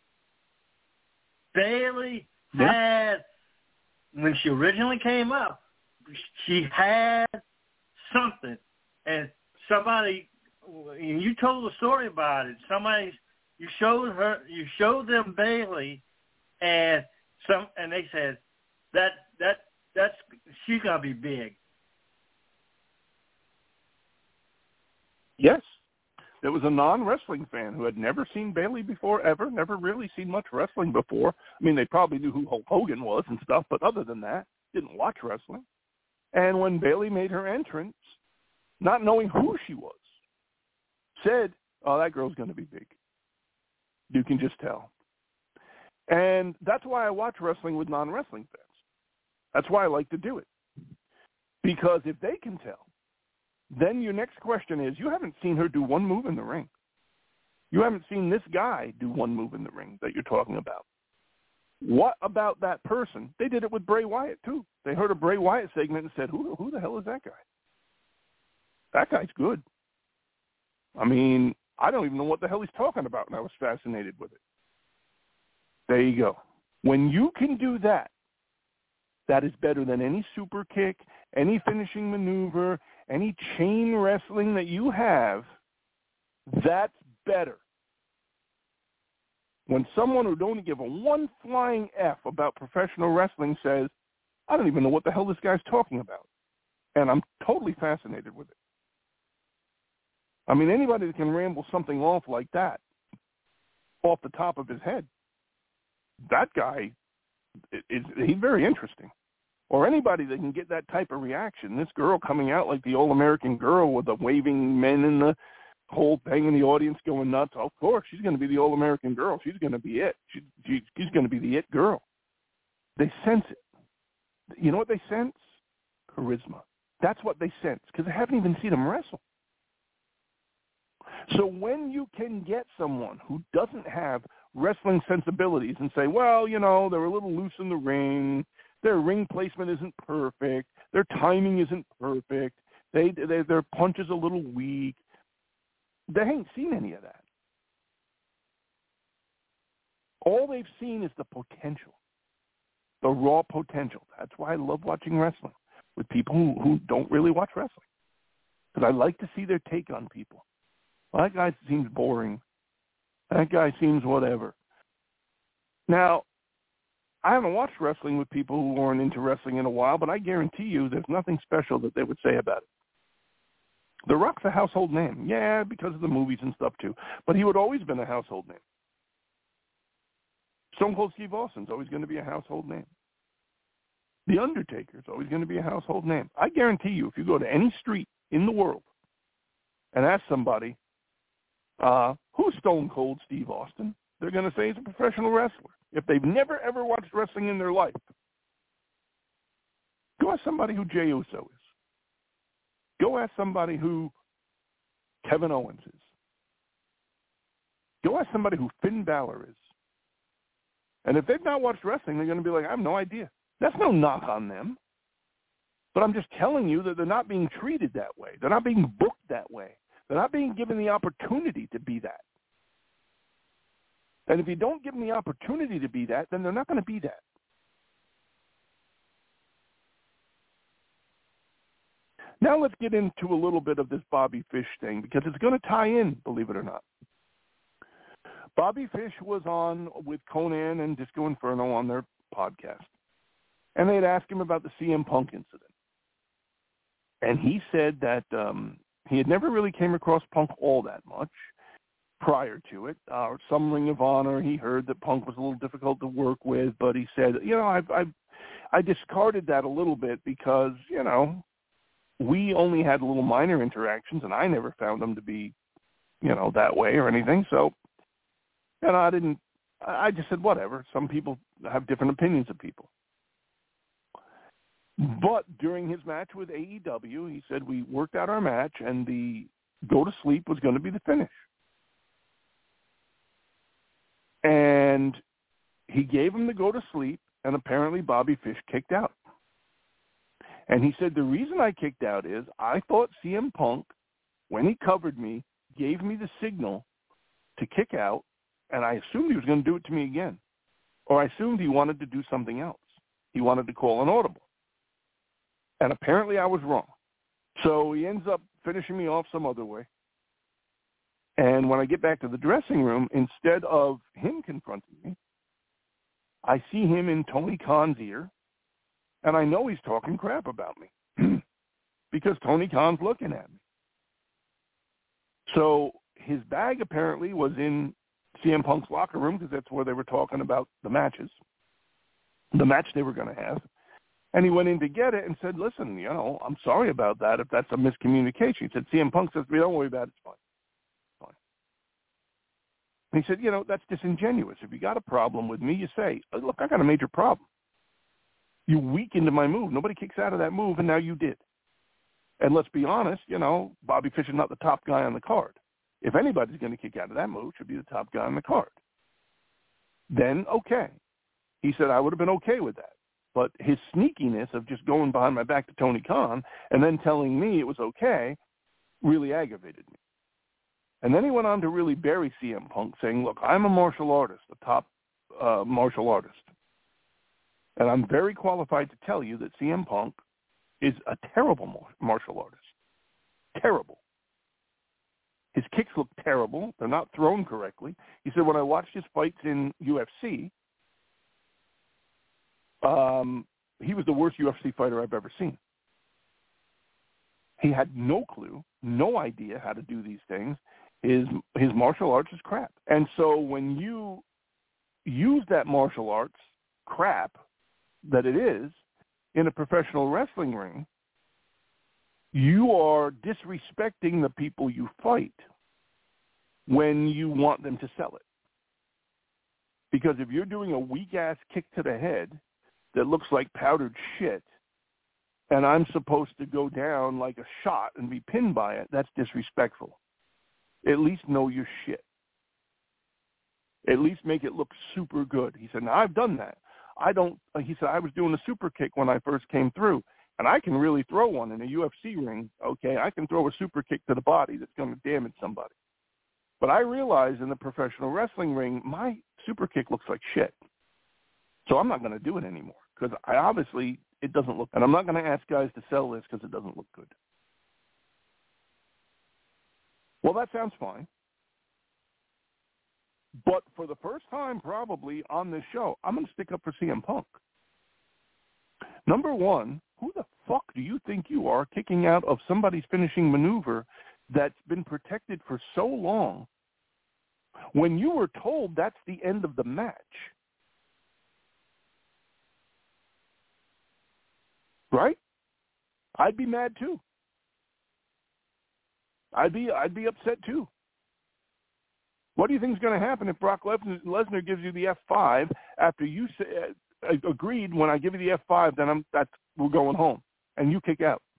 S5: Bayley
S2: yeah.
S5: had, when she originally came up, she had something, and somebody, you told the story about it. Somebody, you showed her, you showed them Bayley, and some, and they said that that that's she's gonna be big.
S2: Yes, there was a non-wrestling fan who had never seen Bayley before, ever, never really seen much wrestling before. I mean, they probably knew who Hulk Hogan was and stuff, but other than that, didn't watch wrestling. And when Bayley made her entrance, not knowing who she was, said, oh, that girl's going to be big. You can just tell. And that's why I watch wrestling with non-wrestling fans. That's why I like to do it. Because if they can tell, then your next question is, you haven't seen her do one move in the ring. You haven't seen this guy do one move in the ring that you're talking about. What about that person? They did it with Bray Wyatt, too. They heard a Bray Wyatt segment and said, who, who the hell is that guy? That guy's good. I mean, I don't even know what the hell he's talking about, and I was fascinated with it. There you go. When you can do that, that is better than any super kick, any finishing maneuver, any chain wrestling that you have. That's better. When someone who don't give a one flying F about professional wrestling says, I don't even know what the hell this guy's talking about. And I'm totally fascinated with it. I mean, anybody that can ramble something off like that, off the top of his head, that guy, is, he's very interesting. Or anybody that can get that type of reaction. This girl coming out like the all-American girl with the waving men in the whole thing in the audience going nuts. Of course, she's going to be the all-American girl. She's going to be it. She, she, she's going to be the it girl. They sense it. You know what they sense? Charisma. That's what they sense, because they haven't even seen them wrestle. So when you can get someone who doesn't have wrestling sensibilities and say, well, you know, they're a little loose in the ring, their ring placement isn't perfect, their timing isn't perfect, they, they their punch is a little weak, they ain't seen any of that. All they've seen is the potential, the raw potential. That's why I love watching wrestling with people who, who don't really watch wrestling, because I like to see their take on people. Well, that guy seems boring. That guy seems whatever. Now, I haven't watched wrestling with people who aren't into wrestling in a while, but I guarantee you there's nothing special that they would say about it. The Rock's a household name. Yeah, because of the movies and stuff too. But he would always been a household name. Stone Cold Steve Austin's always going to be a household name. The Undertaker's always going to be a household name. I guarantee you, if you go to any street in the world and ask somebody, uh, who's Stone Cold Steve Austin? They're going to say he's a professional wrestler. If they've never, ever watched wrestling in their life, go ask somebody who Jey Uso is. Go ask somebody who Kevin Owens is. Go ask somebody who Finn Balor is. And if they've not watched wrestling, they're going to be like, I have no idea. That's no knock on them. But I'm just telling you that they're not being treated that way. They're not being booked that way. They're not being given the opportunity to be that. And if you don't give them the opportunity to be that, then they're not going to be that. Now let's get into a little bit of this Bobby Fish thing, because it's going to tie in, believe it or not. Bobby Fish was on with Conan and Disco Inferno on their podcast, and they'd asked him about the C M Punk incident. And he said that um, he had never really came across Punk all that much prior to it. Uh, some Ring of Honor, he heard that Punk was a little difficult to work with, but he said, you know, I I I discarded that a little bit because, you know, we only had little minor interactions, and I never found them to be, you know, that way or anything. So, you know, I didn't, I just said, whatever. Some people have different opinions of people. But during his match with A E W, he said we worked out our match, and the go to sleep was going to be the finish. And he gave him the go to sleep, and apparently Bobby Fish kicked out. And he said, the reason I kicked out is I thought C M Punk, when he covered me, gave me the signal to kick out, and I assumed he was going to do it to me again. Or I assumed he wanted to do something else. He wanted to call an audible. And apparently I was wrong. So he ends up finishing me off some other way. And when I get back to the dressing room, instead of him confronting me, I see him in Tony Khan's ear, and I know he's talking crap about me because Tony Khan's looking at me. So his bag apparently was in C M Punk's locker room, because that's where they were talking about the matches, the match they were going to have. And he went in to get it and said, listen, you know, I'm sorry about that if that's a miscommunication. He said, C M Punk says, don't worry about it, it's fine. It's fine. And he said, you know, that's disingenuous. If you got a problem with me, you say, look, I got a major problem. You weakened my move. Nobody kicks out of that move, and now you did. And let's be honest, you know, Bobby Fish is not the top guy on the card. If anybody's going to kick out of that move, it should be the top guy on the card. Then, okay. He said, I would have been okay with that. But his sneakiness of just going behind my back to Tony Khan and then telling me it was okay really aggravated me. And then he went on to really bury C M Punk, saying, look, I'm a martial artist, a top uh, martial artist. And I'm very qualified to tell you that C M Punk is a terrible martial artist. Terrible. His kicks look terrible. They're not thrown correctly. He said, when I watched his fights in U F C, um, he was the worst U F C fighter I've ever seen. He had no clue, no idea how to do these things. His his martial arts is crap. And so when you use that martial arts crap that it is in a professional wrestling ring, you are disrespecting the people you fight when you want them to sell it. Because if you're doing a weak-ass kick to the head that looks like powdered shit, and I'm supposed to go down like a shot and be pinned by it, that's disrespectful. At least know your shit. At least make it look super good. He said, now, I've done that. I don't, he said, I was doing a super kick when I first came through, and I can really throw one in a U F C ring, okay? I can throw a super kick to the body that's going to damage somebody. But I realize in the professional wrestling ring, my super kick looks like shit. So I'm not going to do it anymore because I obviously, it doesn't look, and I'm not going to ask guys to sell this because it doesn't look good. Well, that sounds fine. But for the first time probably on this show, I'm going to stick up for C M Punk. Number one, who the fuck do you think you are kicking out of somebody's finishing maneuver that's been protected for so long when you were told that's the end of the match? Right? I'd be mad too. I'd be I'd be upset too. What do you think is going to happen if Brock Lesnar gives you the F five after you say, uh, agreed when I give you the F five, then I'm that's we're going home, and you kick out?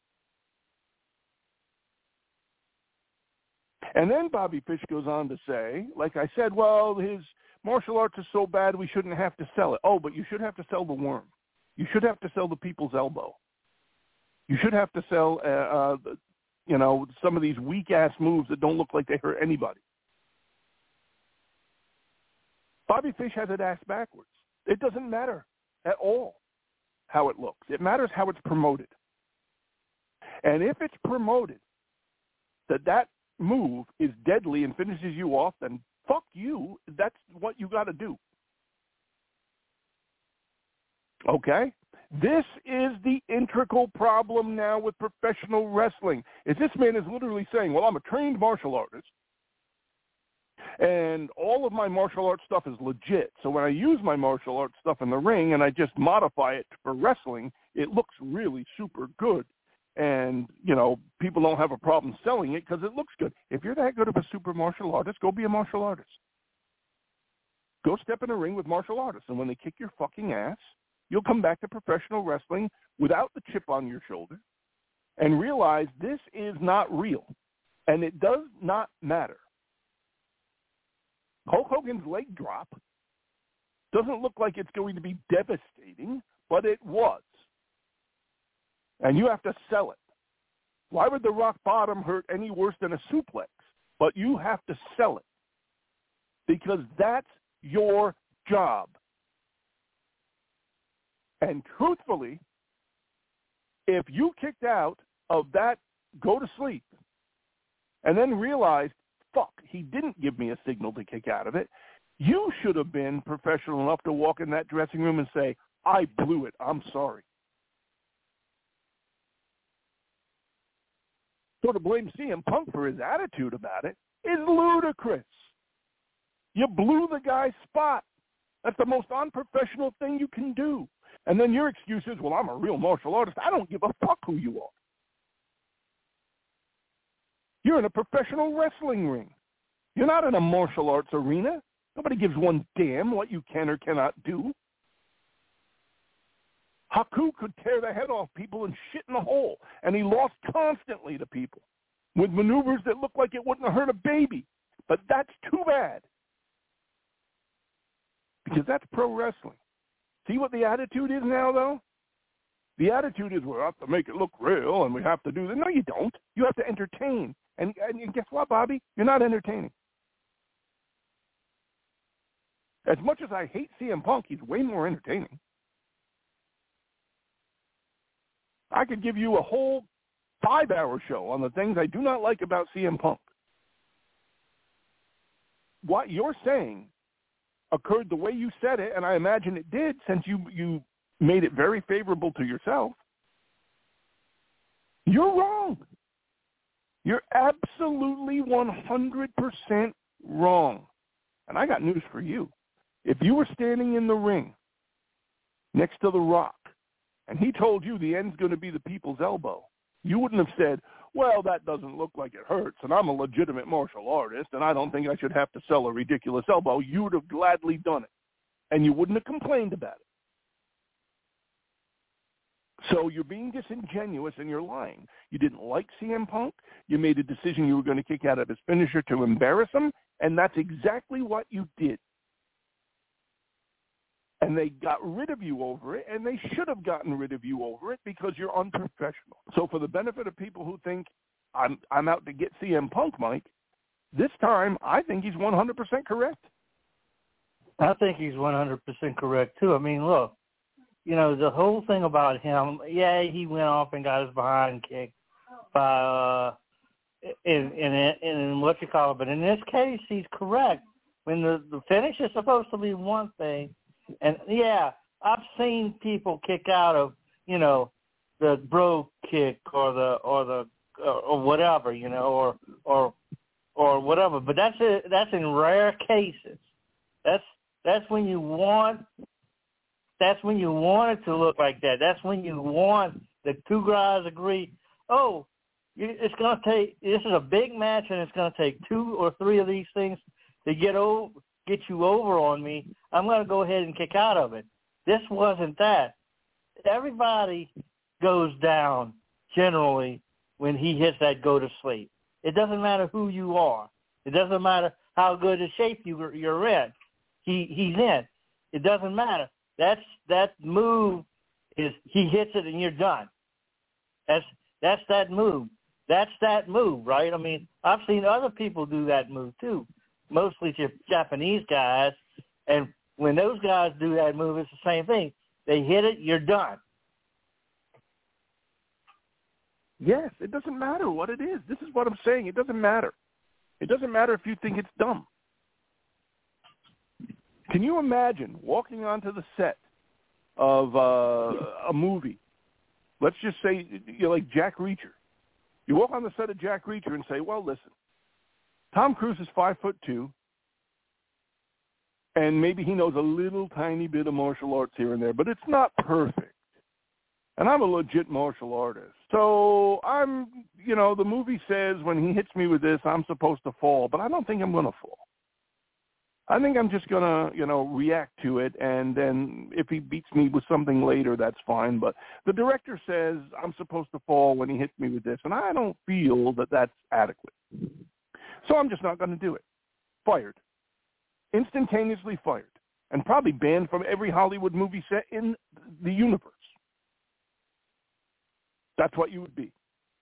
S2: And then Bobby Fish goes on to say, like I said, well, his martial arts is so bad we shouldn't have to sell it. Oh, but you should have to sell the worm. You should have to sell the people's elbow. You should have to sell, uh, uh, you know, some of these weak-ass moves that don't look like they hurt anybody. Bobby Fish has it ass backwards. It doesn't matter at all how it looks. It matters how it's promoted. And if it's promoted that that move is deadly and finishes you off, then fuck you. That's what you got to do. Okay? This is the integral problem now with professional wrestling. Is this man is literally saying, well, I'm a trained martial artist, and all of my martial arts stuff is legit. So when I use my martial arts stuff in the ring and I just modify it for wrestling, it looks really super good. And, you know, people don't have a problem selling it because it looks good. If you're that good of a super martial artist, go be a martial artist. Go step in a ring with martial artists. And when they kick your fucking ass, you'll come back to professional wrestling without the chip on your shoulder and realize this is not real. And it does not matter. Hulk Hogan's leg drop doesn't look like it's going to be devastating, but it was. And you have to sell it. Why would the rock bottom hurt any worse than a suplex? But you have to sell it because that's your job. And truthfully, if you kicked out of that go to sleep and then realized, fuck, he didn't give me a signal to kick out of it, you should have been professional enough to walk in that dressing room and say, I blew it, I'm sorry. So to blame C M Punk for his attitude about it is ludicrous. You blew the guy's spot. That's the most unprofessional thing you can do. And then your excuse is, well, I'm a real martial artist. I don't give a fuck who you are. You're in a professional wrestling ring. You're not in a martial arts arena. Nobody gives one damn what you can or cannot do. Haku could tear the head off people and shit in the hole, and he lost constantly to people with maneuvers that looked like it wouldn't have hurt a baby. But that's too bad because that's pro wrestling. See what the attitude is now, though? The attitude is we have to make it look real and we have to do that. No, you don't. You have to entertain. And, and guess what, Bobby? You're not entertaining. As much as I hate C M Punk, he's way more entertaining. I could give you a whole five-hour show on the things I do not like about C M Punk. What you're saying occurred the way you said it, and I imagine it did since you, you made it very favorable to yourself. You're wrong. You're absolutely one hundred percent wrong. And I got news for you. If you were standing in the ring next to The Rock, and he told you the end's going to be the people's elbow, you wouldn't have said, well, that doesn't look like it hurts, and I'm a legitimate martial artist, and I don't think I should have to sell a ridiculous elbow. You would have gladly done it, and you wouldn't have complained about it. So you're being disingenuous and you're lying. You didn't like C M Punk. You made a decision you were going to kick out of his finisher to embarrass him, and that's exactly what you did. And they got rid of you over it, and they should have gotten rid of you over it because you're unprofessional. So for the benefit of people who think I'm I'm out to get C M Punk, Mike, this time I think he's one hundred percent correct.
S5: I think he's one hundred percent correct, too. I mean, look, you know, the whole thing about him, yeah, he went off and got his behind kicked by, uh, in, in, in what you call it. But in this case, he's correct. When the, the finish is supposed to be one thing, and, yeah, I've seen people kick out of, you know, the bro kick or the, or the, or, or whatever, you know, or, or, or whatever. But that's it. That's in rare cases. That's, that's when you want, that's when you want it to look like that. That's when you want the two guys agree, oh, it's going to take, this is a big match and it's going to take two or three of these things to get over, get you over on me. I'm going to go ahead and kick out of it. This wasn't that. Everybody goes down generally when he hits that go to sleep. It doesn't matter who you are. It doesn't matter how good a shape you, you're in. He he's in. It doesn't matter. That's that move is he hits it and you're done. That's that's that move. That's that move, right? I mean, I've seen other people do that move too. Mostly just Japanese guys, and when those guys do that move, it's the same thing. They hit it, you're done.
S2: Yes, it doesn't matter what it is. This is what I'm saying. It doesn't matter. It doesn't matter if you think it's dumb. Can you imagine walking onto the set of uh, a movie? Let's just say you're like Jack Reacher. You walk on the set of Jack Reacher and say, well, listen, Tom Cruise is five foot two, and maybe he knows a little tiny bit of martial arts here and there, but it's not perfect. And I'm a legit martial artist. So I'm, you know, the movie says when he hits me with this, I'm supposed to fall, but I don't think I'm going to fall. I think I'm just going to, you know, react to it, and then if he beats me with something later, that's fine. But the director says I'm supposed to fall when he hits me with this, and I don't feel that that's adequate. So I'm just not going to do it. Fired. Instantaneously fired. And probably banned from every Hollywood movie set in the universe. That's what you would be.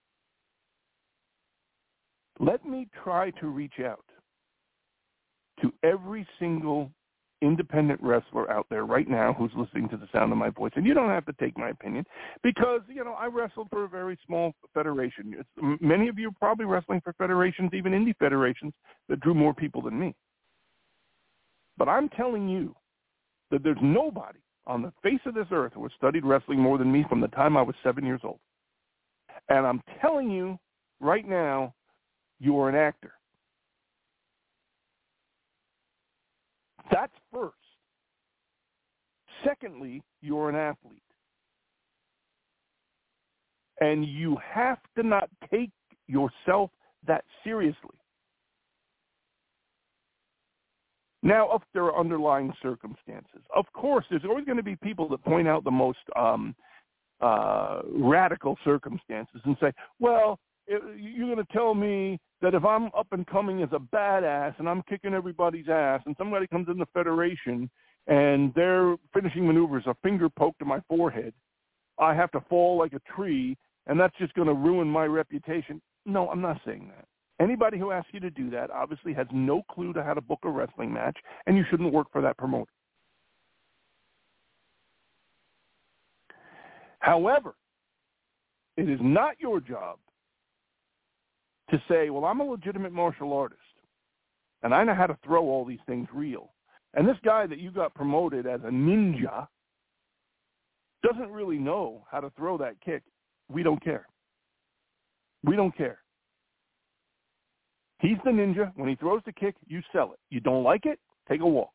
S2: Let me try to reach out to every single independent wrestler out there right now who's listening to the sound of my voice. And you don't have to take my opinion because, you know, I wrestled for a very small federation. It's, many of you are probably wrestling for federations, even indie federations, that drew more people than me. But I'm telling you that there's nobody on the face of this earth who has studied wrestling more than me from the time I was seven years old. And I'm telling you right now, you are an actor. That's first. Secondly, you're an athlete. And you have to not take yourself that seriously. Now, if there are underlying circumstances, of course, there's always going to be people that point out the most um, uh, radical circumstances and say, well, it, you're going to tell me that if I'm up and coming as a badass and I'm kicking everybody's ass and somebody comes in the federation and their finishing maneuver is a finger poke to my forehead, I have to fall like a tree, and that's just going to ruin my reputation. No, I'm not saying that. Anybody who asks you to do that obviously has no clue to how to book a wrestling match, and you shouldn't work for that promoter. However, it is not your job to say, well, I'm a legitimate martial artist, and I know how to throw all these things real. And this guy that you got promoted as a ninja doesn't really know how to throw that kick. We don't care. We don't care. He's the ninja. When he throws the kick, you sell it. You don't like it, take a walk.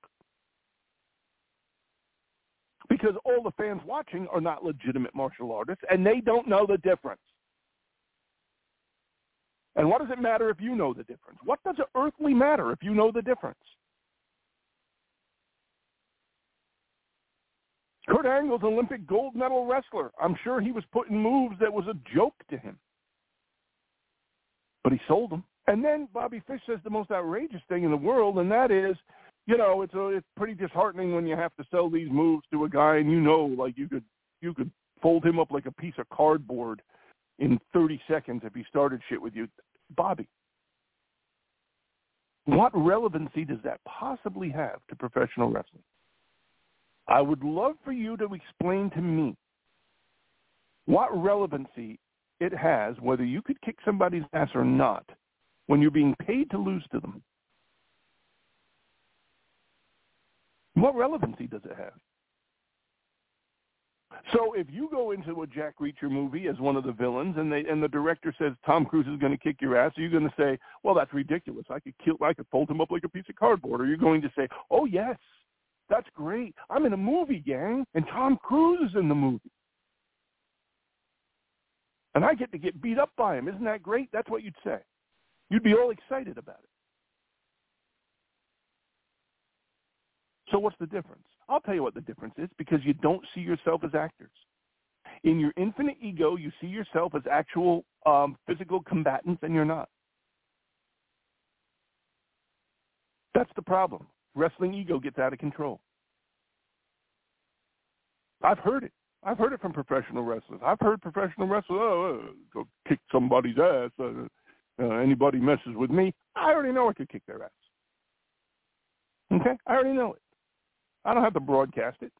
S2: Because all the fans watching are not legitimate martial artists, and they don't know the difference. And what does it matter if you know the difference? What does it earthly matter if you know the difference? Kurt Angle's an Olympic gold medal wrestler. I'm sure he was putting moves that was a joke to him. But he sold them. And then Bobby Fish says the most outrageous thing in the world, and that is, you know, it's a, it's pretty disheartening when you have to sell these moves to a guy and you know, like you could you could fold him up like a piece of cardboard in thirty seconds if he started shit with you. Bobby, what relevancy does that possibly have to professional wrestling? I would love for you to explain to me what relevancy it has whether you could kick somebody's ass or not when you're being paid to lose to them. What relevancy does it have? So if you go into a Jack Reacher movie as one of the villains and they and the director says Tom Cruise is going to kick your ass, are you going to say, well, that's ridiculous. I could kill, I could fold him up like a piece of cardboard. Or are you going to say, oh, yes, that's great. I'm in a movie, gang, and Tom Cruise is in the movie. And I get to get beat up by him. Isn't that great? That's what you'd say. You'd be all excited about it. So what's the difference? I'll tell you what the difference is, because you don't see yourself as actors. In your infinite ego, you see yourself as actual um, physical combatants, and you're not. That's the problem. Wrestling ego gets out of control. I've heard it. I've heard it from professional wrestlers. I've heard professional wrestlers, oh, uh, go kick somebody's ass. Uh, uh, anybody messes with me, I already know I could kick their ass. Okay? I already know it. I don't have to broadcast it.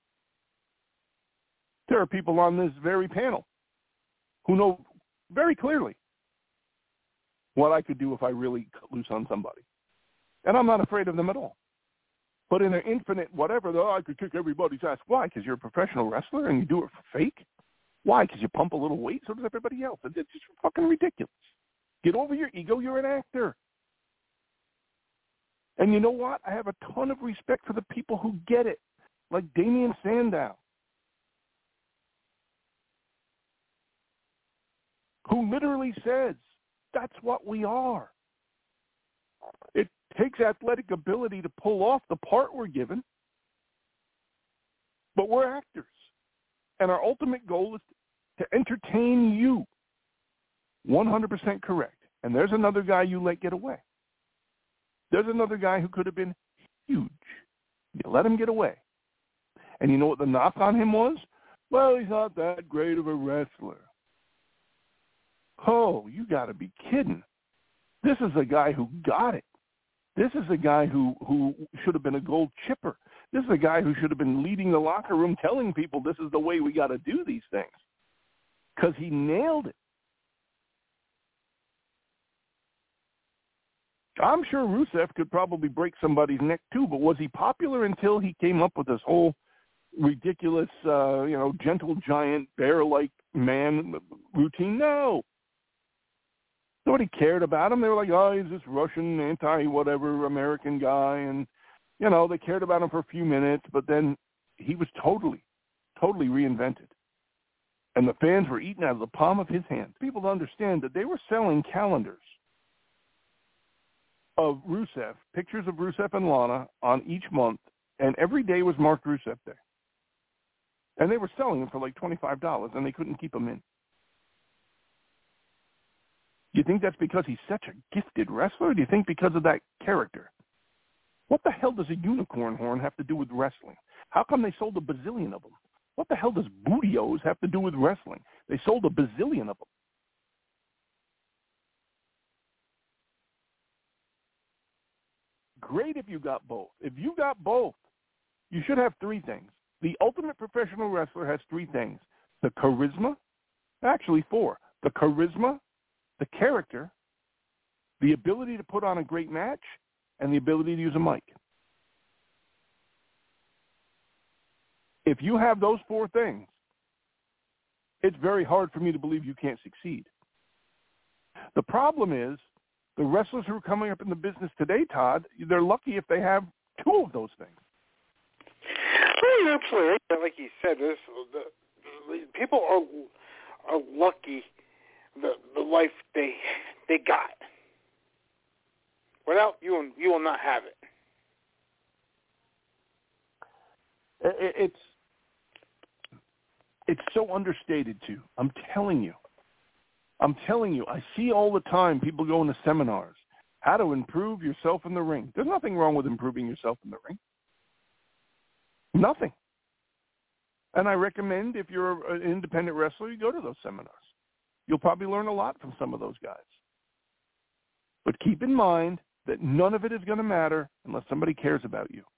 S2: There are people on this very panel who know very clearly what I could do if I really cut loose on somebody. And I'm not afraid of them at all. But in an infinite whatever, though, I could kick everybody's ass. Why? Because you're a professional wrestler and you do it for fake? Why? Because you pump a little weight? So does everybody else. It's just fucking ridiculous. Get over your ego. You're an actor. And you know what? I have a ton of respect for the people who get it, like Damien Sandow, who literally says, that's what we are. It takes athletic ability to pull off the part we're given, but we're actors. And our ultimate goal is to entertain you. one hundred percent correct. And there's another guy you let get away. There's another guy who could have been huge. You let him get away. And you know what the knock on him was? Well, he's not that great of a wrestler. Oh, you got to be kidding. This is a guy who got it. This is a guy who, who should have been a gold chipper. This is a guy who should have been leading the locker room telling people this is the way we got to do these things. Because he nailed it. I'm sure Rusev could probably break somebody's neck too, but was he popular until he came up with this whole ridiculous, uh, you know, gentle giant, bear-like man routine? No. Nobody cared about him. They were like, oh, he's this Russian anti-whatever American guy. And, you know, they cared about him for a few minutes, but then he was totally, totally reinvented. And the fans were eating out of the palm of his hand. People to understand that they were selling calendars of Rusev, pictures of Rusev and Lana on each month, and every day was marked Rusev Day. And they were selling them for like twenty-five dollars, and they couldn't keep them in. Do you think that's because he's such a gifted wrestler, or do you think because of that character? What the hell does a unicorn horn have to do with wrestling? How come they sold a bazillion of them? What the hell does Bootios have to do with wrestling? They sold a bazillion of them. Great if you got both. If you got both, you should have three things. The ultimate professional wrestler has three things. The charisma, actually four. The charisma, the character, the ability to put on a great match, and the ability to use a mic. If you have those four things, it's very hard for me to believe you can't succeed. The problem is the wrestlers who are coming up in the business today, Todd, they're lucky if they have two of those things.
S3: Well, you're absolutely right. Like you said, this, the, the people are are lucky the the life they they got. Without you, will, you will not have it.
S2: it. It's it's so understated too. I'm telling you. I'm telling you. I see all the time people go into seminars. How to improve yourself in the ring. There's nothing wrong with improving yourself in the ring. Nothing. And I recommend if you're an independent wrestler, you go to those seminars. You'll probably learn a lot from some of those guys. But keep in mind that none of it is going to matter unless somebody cares about you.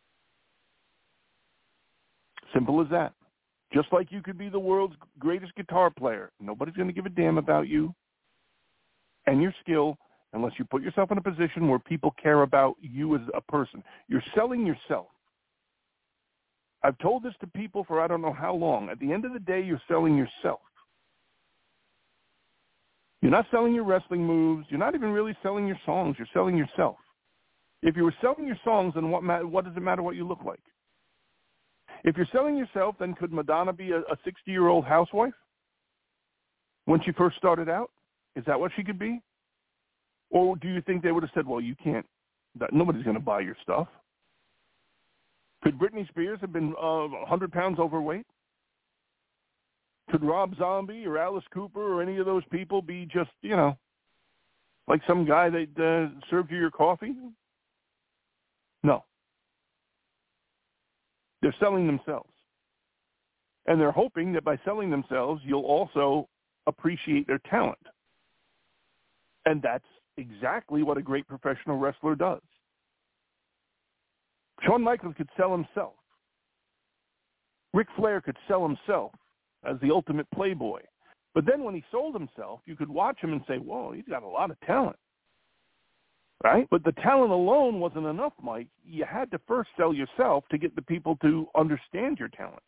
S2: Simple as that. Just like you could be the world's greatest guitar player. Nobody's going to give a damn about you and your skill unless you put yourself in a position where people care about you as a person. You're selling yourself. I've told this to people for I don't know how long. At the end of the day, you're selling yourself. You're not selling your wrestling moves. You're not even really selling your songs. You're selling yourself. If you were selling your songs, then what, ma- what does it matter what you look like? If you're selling yourself, then could Madonna be a, a sixty-year-old housewife when she first started out? Is that what she could be? Or do you think they would have said, well, you can't, that, nobody's going to buy your stuff? Could Britney Spears have been uh, one hundred pounds overweight? Could Rob Zombie or Alice Cooper or any of those people be just, you know, like some guy that uh, served you your coffee? No. They're selling themselves. And they're hoping that by selling themselves, you'll also appreciate their talent. And that's exactly what a great professional wrestler does. Shawn Michaels could sell himself. Ric Flair could sell himself as the ultimate playboy. But then when he sold himself, you could watch him and say, whoa, he's got a lot of talent. Right? But the talent alone wasn't enough, Mike. You had to first sell yourself to get the people to understand your talent.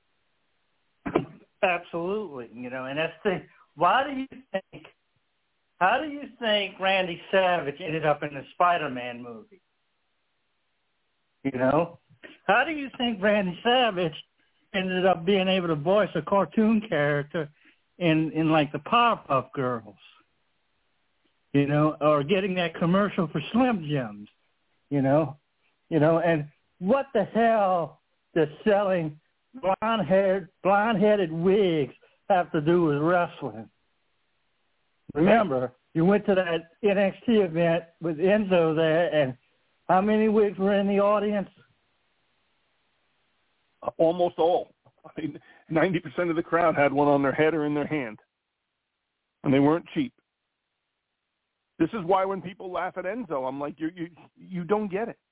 S5: Absolutely. You know, and that's the, why do you think, how do you think Randy Savage ended up in the Spider-Man movie? You know, how do you think Randy Savage ended up being able to voice a cartoon character in, in like the Powerpuff Girls? You know, or getting that commercial for Slim Jims, you know, you know, and what the hell does selling blonde-haired, blonde-headed wigs have to do with wrestling? Remember, you went to that N X T event with Enzo there, and how many wigs were in the audience?
S2: Almost all. I mean, ninety percent of the crowd had one on their head or in their hand, and they weren't cheap. This is why when people laugh at Enzo, I'm like, you you you don't get it.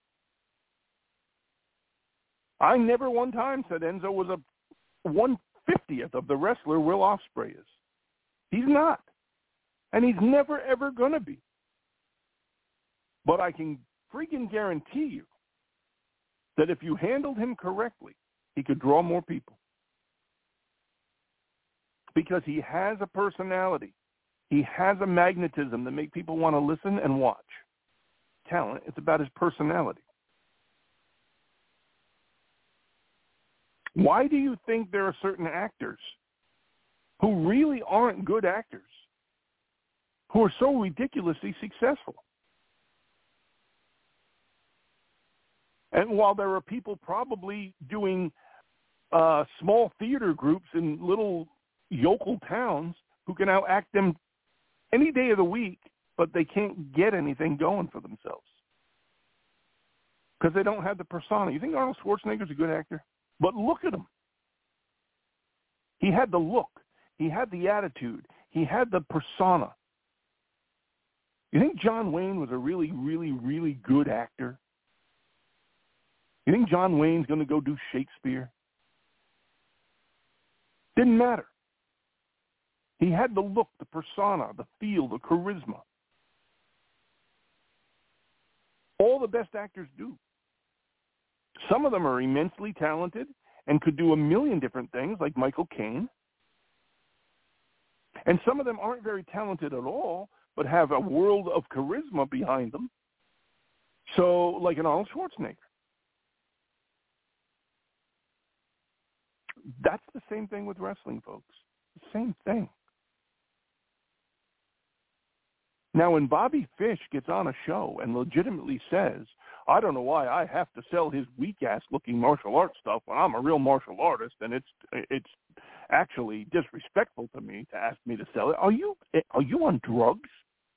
S2: I never one time said Enzo was a one fiftieth of the wrestler Will Ospreay is. He's not. And he's never, ever going to be. But I can freaking guarantee you that if you handled him correctly, he could draw more people. Because he has a personality. He has a magnetism that make people want to listen and watch. Talent, it's about his personality. Why do you think there are certain actors who really aren't good actors, who are so ridiculously successful? And while there are people probably doing uh, small theater groups in little yokel towns who can out-act them any day of the week, but they can't get anything going for themselves because they don't have the persona. You think Arnold Schwarzenegger's a good actor? But look at him. He had the look. He had the attitude. He had the persona. You think John Wayne was a really, really, really good actor? You think John Wayne's going to go do Shakespeare? Didn't matter. He had the look, the persona, the feel, the charisma. All the best actors do. Some of them are immensely talented and could do a million different things, like Michael Caine. And some of them aren't very talented at all, but have a world of charisma behind them. So, like an Arnold Schwarzenegger. That's the same thing with wrestling, folks. The same thing. Now, when Bobby Fish gets on a show and legitimately says, I don't know why I have to sell his weak-ass looking martial arts stuff when I'm a real martial artist, and it's it's actually disrespectful to me to ask me to sell it. Are you are you on drugs?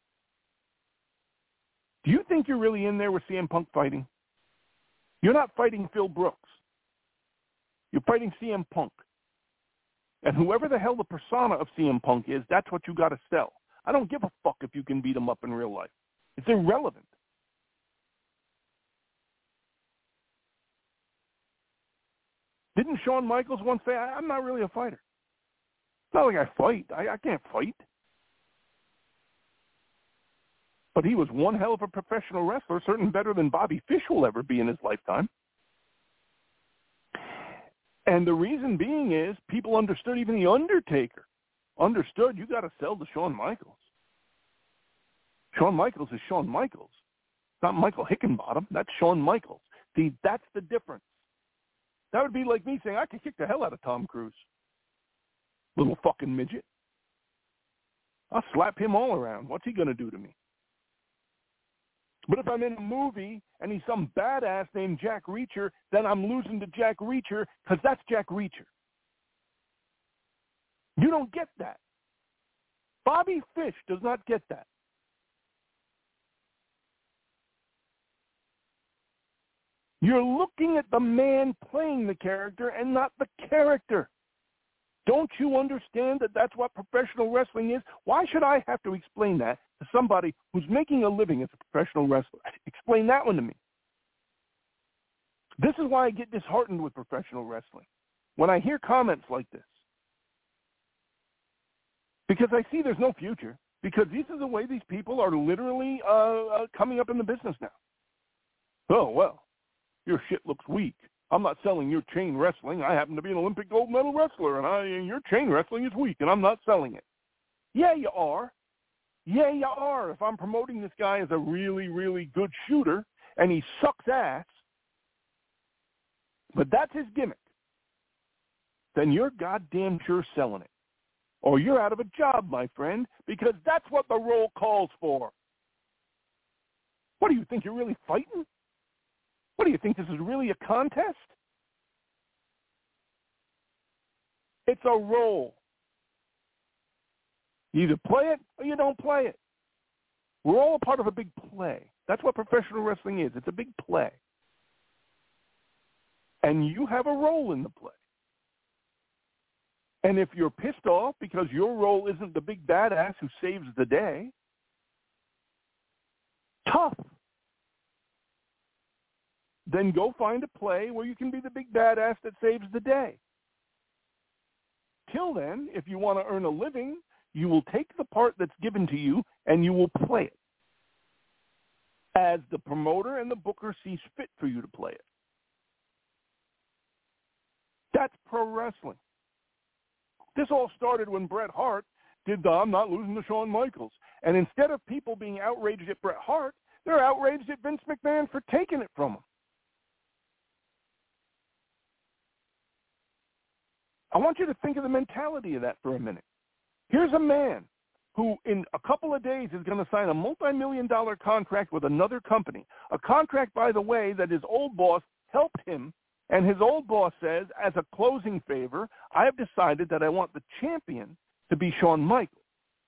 S2: Do you think you're really in there with C M Punk fighting? You're not fighting Phil Brooks. You're fighting C M Punk. And whoever the hell the persona of C M Punk is, that's what you got to sell. I don't give a fuck if you can beat him up in real life. It's irrelevant. Didn't Shawn Michaels once say, I'm not really a fighter? It's not like I fight. I, I can't fight. But he was one hell of a professional wrestler, certainly better than Bobby Fish will ever be in his lifetime. And the reason being is people understood, even The Undertaker understood, you got to sell to Shawn Michaels. Shawn Michaels is Shawn Michaels. It's not Michael Hickenbottom. That's Shawn Michaels. See, that's the difference. That would be like me saying, I could kick the hell out of Tom Cruise. Little fucking midget. I'll slap him all around. What's he going to do to me? But if I'm in a movie and he's some badass named Jack Reacher, then I'm losing to Jack Reacher because that's Jack Reacher. You don't get that. Bobby Fish does not get that. You're looking at the man playing the character and not the character. Don't you understand that that's what professional wrestling is? Why should I have to explain that to somebody who's making a living as a professional wrestler? Explain that one to me. This is why I get disheartened with professional wrestling, when I hear comments like this. Because I see there's no future. Because this is the way these people are literally uh, uh, coming up in the business now. Oh, well, your shit looks weak. I'm not selling your chain wrestling. I happen to be an Olympic gold medal wrestler, and I, your chain wrestling is weak, and I'm not selling it. Yeah, you are. Yeah, you are. If I'm promoting this guy as a really, really good shooter, and he sucks ass, but that's his gimmick, then you're goddamn sure selling it. Or you're out of a job, my friend, because that's what the role calls for. What do you think, you're really fighting? What do you think, this is really a contest? It's a role. You either play it or you don't play it. We're all a part of a big play. That's what professional wrestling is. It's a big play. And you have a role in the play. And if you're pissed off because your role isn't the big badass who saves the day, tough. Then go find a play where you can be the big badass that saves the day. Till then, if you want to earn a living, you will take the part that's given to you and you will play it as the promoter and the booker sees fit for you to play it. That's pro wrestling. This all started when Bret Hart did the I'm not losing to Shawn Michaels. And instead of people being outraged at Bret Hart, they're outraged at Vince McMahon for taking it from him. I want you to think of the mentality of that for a minute. Here's a man who in a couple of days is going to sign a multi-million dollar contract with another company. A contract, by the way, that his old boss helped him, and his old boss says, as a closing favor, I have decided that I want the champion to be Shawn Michaels.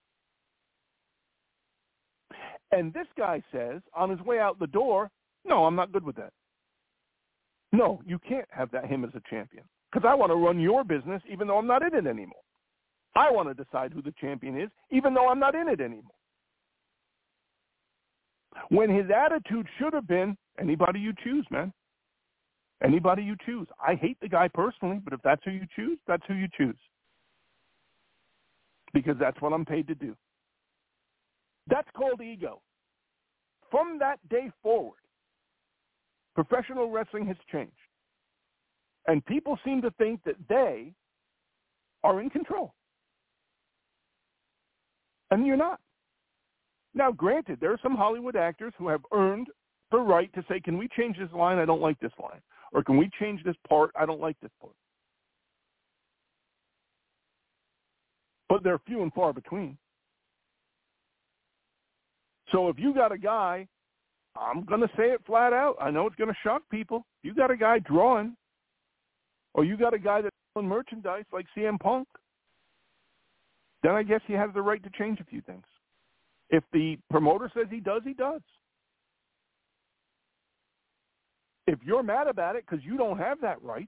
S2: And this guy says, on his way out the door, no, I'm not good with that. No, you can't have that him as a champion. because I want to run your business even though I'm not in it anymore. I want to decide who the champion is even though I'm not in it anymore. When his attitude should have been, anybody you choose, man. Anybody you choose. I hate the guy personally, but if that's who you choose, that's who you choose. Because that's what I'm paid to do. That's called ego. From that day forward, professional wrestling has changed. And people seem to think that they are in control. And you're not. Now, granted, there are some Hollywood actors who have earned the right to say, can we change this line? I don't like this line. Or can we change this part? I don't like this part. But they're few and far between. So if you got a guy, I'm going to say it flat out. I know it's going to shock people. If you got a guy drawing, or you got a guy that's selling merchandise like C M Punk, then I guess he has the right to change a few things. If the promoter says he does, he does. If you're mad about it because you don't have that right,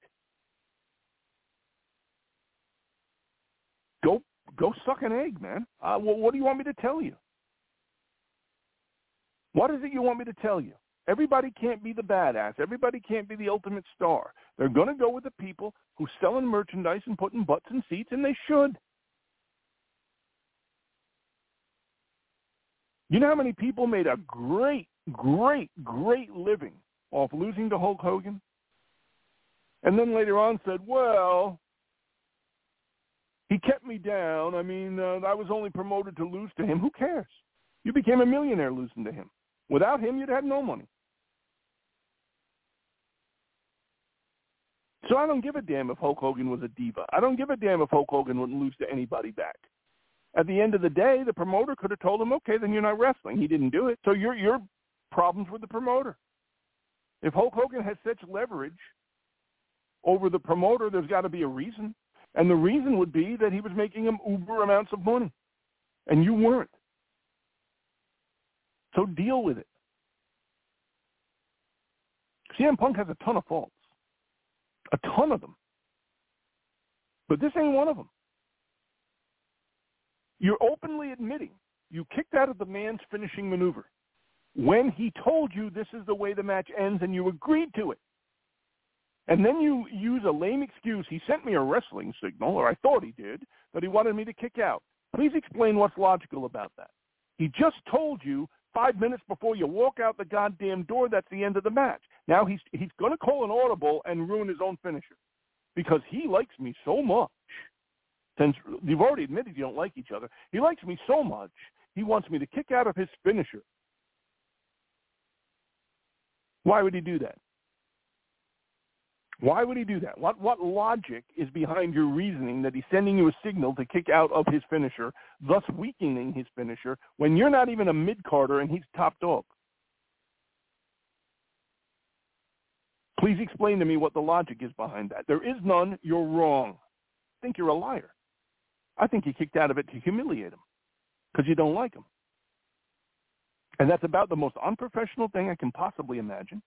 S2: go go suck an egg, man. Uh, well, what do you want me to tell you? What is it you want me to tell you? Everybody can't be the badass. Everybody can't be the ultimate star. They're going to go with the people who selling merchandise and putting butts in seats, and they should. You know how many people made a great, great, great living off losing to Hulk Hogan? And then later on said, well, he kept me down. I mean, uh, I was only promoted to lose to him. Who cares? You became a millionaire losing to him. Without him, you'd have no money. So I don't give a damn if Hulk Hogan was a diva. I don't give a damn if Hulk Hogan wouldn't lose to anybody back. At the end of the day, the promoter could have told him, okay, then you're not wrestling. He didn't do it. So your your problem's with the promoter. If Hulk Hogan has such leverage over the promoter, there's got to be a reason. And the reason would be that he was making him uber amounts of money. And you weren't. So deal with it. C M Punk has a ton of faults. A ton of them. But this ain't one of them. You're openly admitting you kicked out of the man's finishing maneuver when he told you this is the way the match ends and you agreed to it. And then you use a lame excuse. He sent me a wrestling signal, or I thought he did, that he wanted me to kick out. Please explain what's logical about that. He just told you five minutes before you walk out the goddamn door that's the end of the match. Now he's he's going to call an audible and ruin his own finisher because he likes me so much. Since you've already admitted you don't like each other, he likes me so much, he wants me to kick out of his finisher. Why would he do that? Why would he do that? What what logic is behind your reasoning that he's sending you a signal to kick out of his finisher, thus weakening his finisher, when you're not even a mid-carder and he's top dog? Please explain to me what the logic is behind that. There is none. You're wrong. I think you're a liar. I think you kicked out of it to humiliate him because you don't like him. And that's about the most unprofessional thing I can possibly imagine.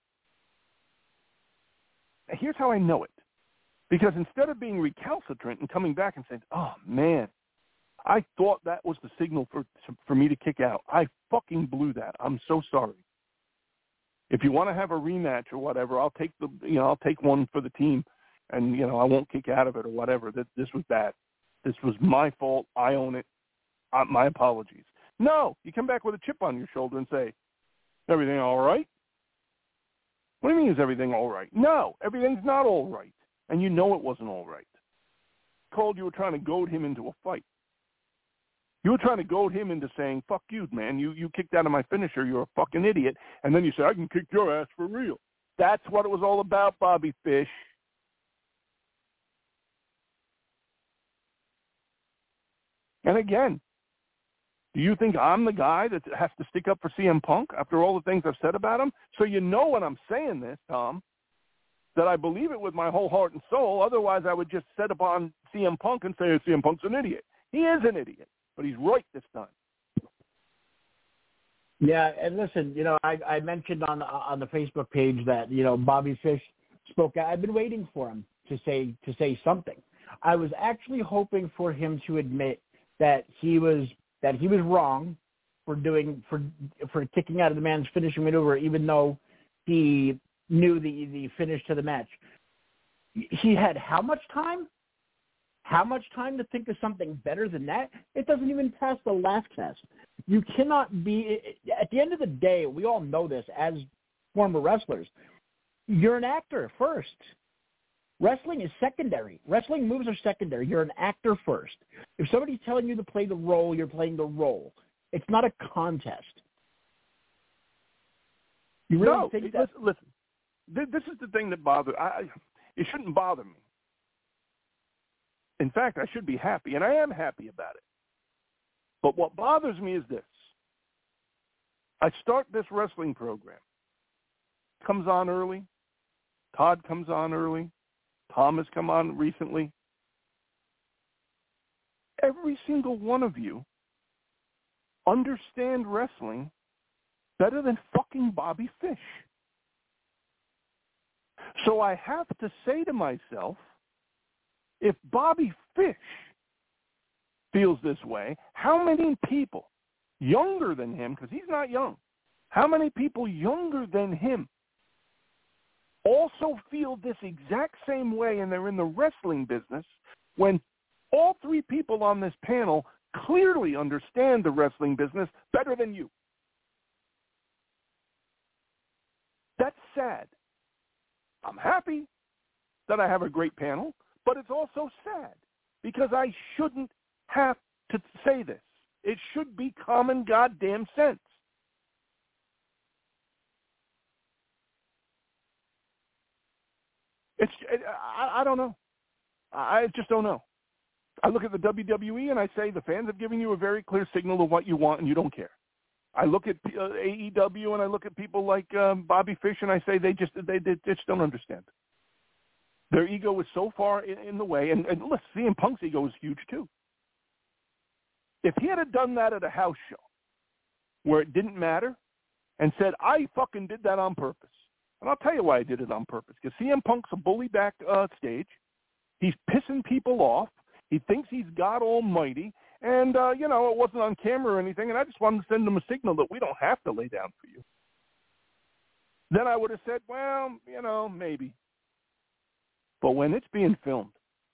S2: Here's how I know it. Because instead of being recalcitrant and coming back and saying, oh, man, I thought that was the signal for for me to kick out. I fucking blew that. I'm so sorry. If you want to have a rematch or whatever, I'll take the you know I'll take one for the team, and you know I won't kick out of it or whatever. That this was bad. This was my fault. I own it. Uh, my apologies. No, you come back with a chip on your shoulder and say, everything all right? What do you mean is everything all right? No, everything's not all right. And you know it wasn't all right. Called you were trying to goad him into a fight. You were trying to goad him into saying, fuck you, man. You you kicked out of my finisher. You're a fucking idiot. And then you say, I can kick your ass for real. That's what it was all about, Bobby Fish. And again, do you think I'm the guy that has to stick up for C M Punk after all the things I've said about him? So you know when I'm saying this, Tom, that I believe it with my whole heart and soul. Otherwise, I would just set upon C M Punk and say, C M Punk's an idiot. He is an idiot, but he's right this time.
S6: Yeah, and listen, you know, I, I mentioned on on the Facebook page that, you know, Bobby Fish spoke out. I've been waiting for him. to say to say something. I was actually hoping for him to admit that he was that he was wrong for doing for for kicking out of the man's finishing maneuver, even though he knew the the finish to the match. He had how much time? How much time to think of something better than that? It doesn't even pass the laugh test. You cannot be – at the end of the day, we all know this as former wrestlers. You're an actor first. Wrestling is secondary. Wrestling moves are secondary. You're an actor first. If somebody's telling you to play the role, you're playing the role. It's not a contest. You really
S2: no,
S6: think that?
S2: Listen, listen, this is the thing that bothers I It shouldn't bother me. In fact, I should be happy, and I am happy about it. But what bothers me is this. I start this wrestling program. It comes on early. Todd comes on early. Tom has come on recently. Every single one of you understand wrestling better than fucking Bobby Fish. So I have to say to myself, if Bobby Fish feels this way, how many people younger than him, because he's not young, how many people younger than him also feel this exact same way and they're in the wrestling business when all three people on this panel clearly understand the wrestling business better than you? That's sad. I'm happy that I have a great panel, but it's also sad because I shouldn't have to say this. It should be common goddamn sense. It's I, I don't know. I just don't know. I look at the W W E and I say the fans have given you a very clear signal of what you want and you don't care. I look at uh, A E W and I look at people like um, Bobby Fish and I say they just they, they just don't understand. Their ego is so far in, in the way, and, and listen, C M Punk's ego is huge too. If he had done that at a house show where it didn't matter and said, I fucking did that on purpose, and I'll tell you why I did it on purpose, because C M Punk's a bully back uh, stage. He's pissing people off. He thinks he's God Almighty. And, uh, you know, it wasn't on camera or anything, and I just wanted to send him a signal that we don't have to lay down for you. Then I would have said, well, you know, maybe. But when it's being filmed,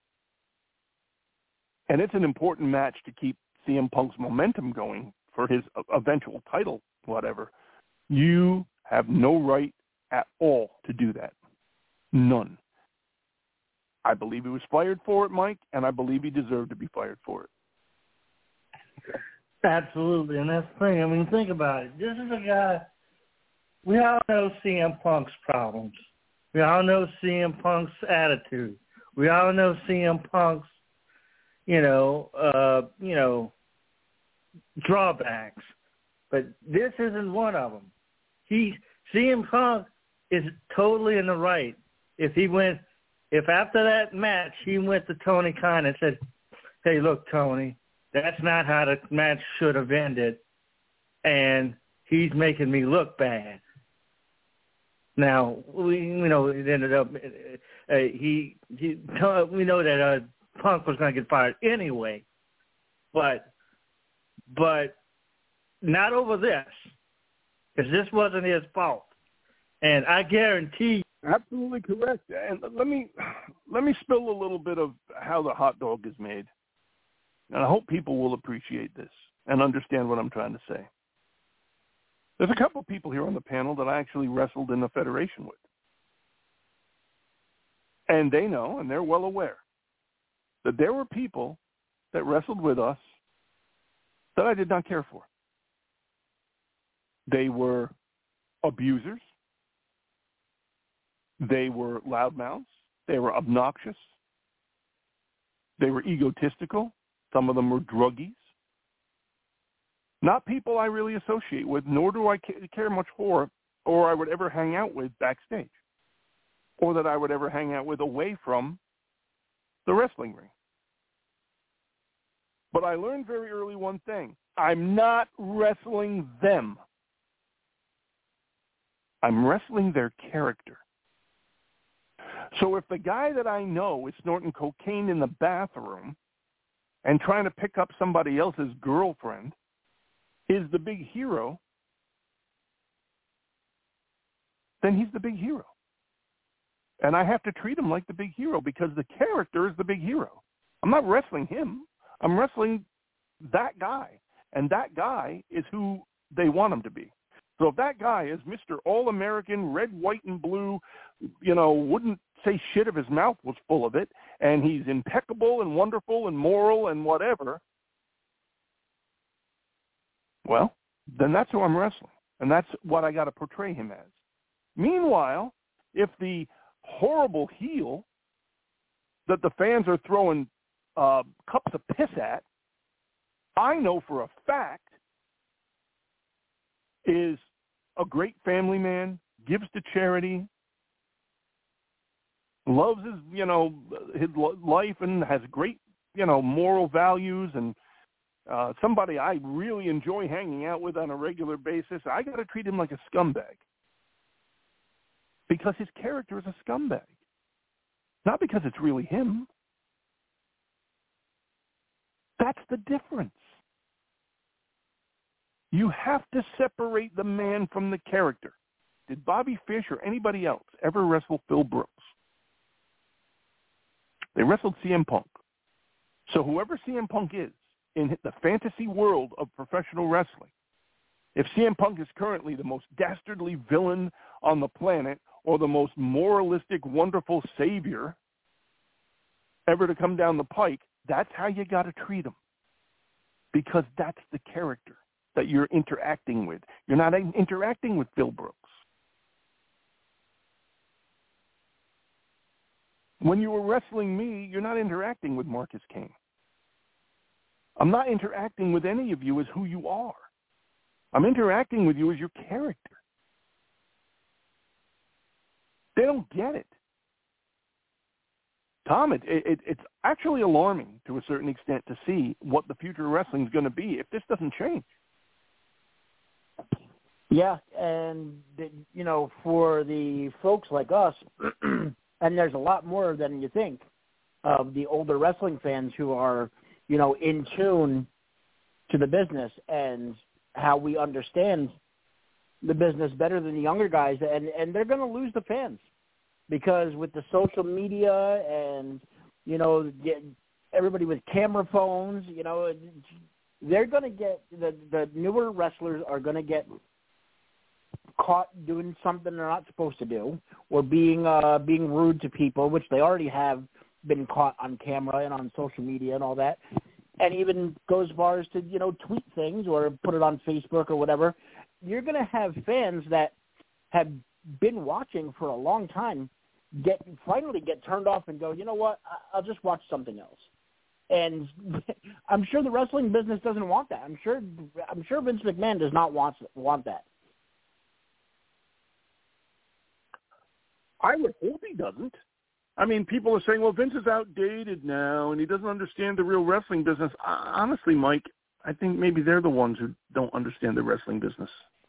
S2: and it's an important match to keep C M Punk's momentum going for his eventual title, whatever, you have no right at all to do that. None. I believe he was fired for it, Mike, and I believe he deserved to be fired for it.
S5: Absolutely, and that's the thing. I mean, think about it. This is a guy, we all know C M Punk's problems. We all know C M Punk's attitude. We all know C M Punk's, you know, uh, you know, drawbacks. But this isn't one of them. He, C M Punk is totally in the right. If he went, if after that match he went to Tony Khan and said, hey, look, Tony, that's not how the match should have ended, and he's making me look bad. Now, we you know it ended up uh, he, he we know that uh, Punk was going to get fired anyway, but but not over this, because this wasn't his fault, and I guarantee you.
S2: Absolutely correct. And let me let me spill a little bit of how the hot dog is made. And I hope people will appreciate this and understand what I'm trying to say. There's a couple of people here on the panel that I actually wrestled in the Federation with. And they know, and they're well aware, that there were people that wrestled with us that I did not care for. They were abusers. They were loudmouths. They were obnoxious. They were egotistical. Some of them were druggies. Not people I really associate with, nor do I care much for, or I would ever hang out with backstage, or that I would ever hang out with away from the wrestling ring. But I learned very early one thing. I'm not wrestling them. I'm wrestling their character. So if the guy that I know is snorting cocaine in the bathroom and trying to pick up somebody else's girlfriend is the big hero, then he's the big hero. And I have to treat him like the big hero because the character is the big hero. I'm not wrestling him. I'm wrestling that guy. And that guy is who they want him to be. So if that guy is Mister All-American, red, white, and blue, you know, wouldn't say shit if his mouth was full of it, and he's impeccable and wonderful and moral and whatever, well, then that's who I'm wrestling. And that's what I got to portray him as. Meanwhile, if the horrible heel that the fans are throwing uh, cups of piss at, I know for a fact is a great family man, gives to charity, loves his, you know, his life and has great, you know, moral values and uh, somebody I really enjoy hanging out with on a regular basis, I got to treat him like a scumbag because his character is a scumbag, not because it's really him. That's the difference. You have to separate the man from the character. Did Bobby Fish or anybody else ever wrestle Phil Brooks? They wrestled C M Punk. So whoever C M Punk is in the fantasy world of professional wrestling, if C M Punk is currently the most dastardly villain on the planet or the most moralistic, wonderful savior ever to come down the pike, that's how you got to treat him because that's the character that you're interacting with. You're not interacting with Phil Brooks. When you were wrestling me, you're not interacting with Marcus King. I'm not interacting with any of you as who you are. I'm interacting with you as your character. They don't get it. Tom, it, it, it's actually alarming to a certain extent to see what the future of wrestling is going to be if this doesn't change.
S6: Yeah, and, you know, for the folks like us, and there's a lot more than you think, of the older wrestling fans who are, you know, in tune to the business and how we understand the business better than the younger guys, and, and they're going to lose the fans because with the social media and, you know, everybody with camera phones, you know, they're going to get, the, the newer wrestlers are going to get caught doing something they're not supposed to do or being uh, being rude to people, which they already have been caught on camera and on social media and all that, and even goes as far as to, you know, tweet things or put it on Facebook or whatever. You're going to have fans that have been watching for a long time get finally get turned off and go, you know what, I'll just watch something else. And I'm sure the wrestling business doesn't want that. I'm sure I'm sure Vince McMahon does not want want that.
S2: I would hope he doesn't. I mean, people are saying, well, Vince is outdated now and he doesn't understand the real wrestling business. Honestly, Mike, I think maybe they're the ones who don't understand the wrestling business.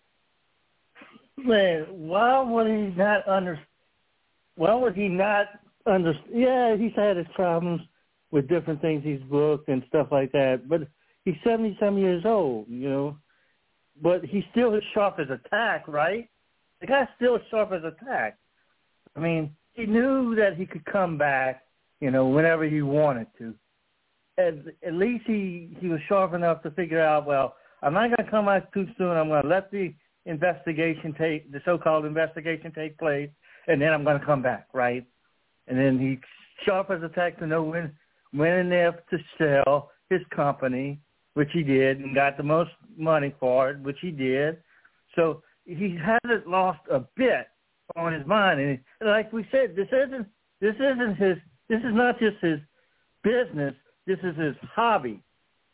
S5: Man, why would he not under? Why would he not understand? Yeah, he's had his problems with different things he's booked and stuff like that, but he's seventy-some years old, you know. But he's still as sharp as a tack, right? The guy's still as sharp as a tack. I mean, he knew that he could come back, you know, whenever he wanted to. At, at least he, he was sharp enough to figure out, well, I'm not going to come out too soon. I'm going to let the investigation take, the so-called investigation take place, and then I'm going to come back, right? And then he sharp as a tack to know when, when and if to sell his company, which he did, and got the most money for it, which he did. So he hasn't lost a bit on his mind, and like we said, this isn't this isn't his. This is not just his business. This is his hobby.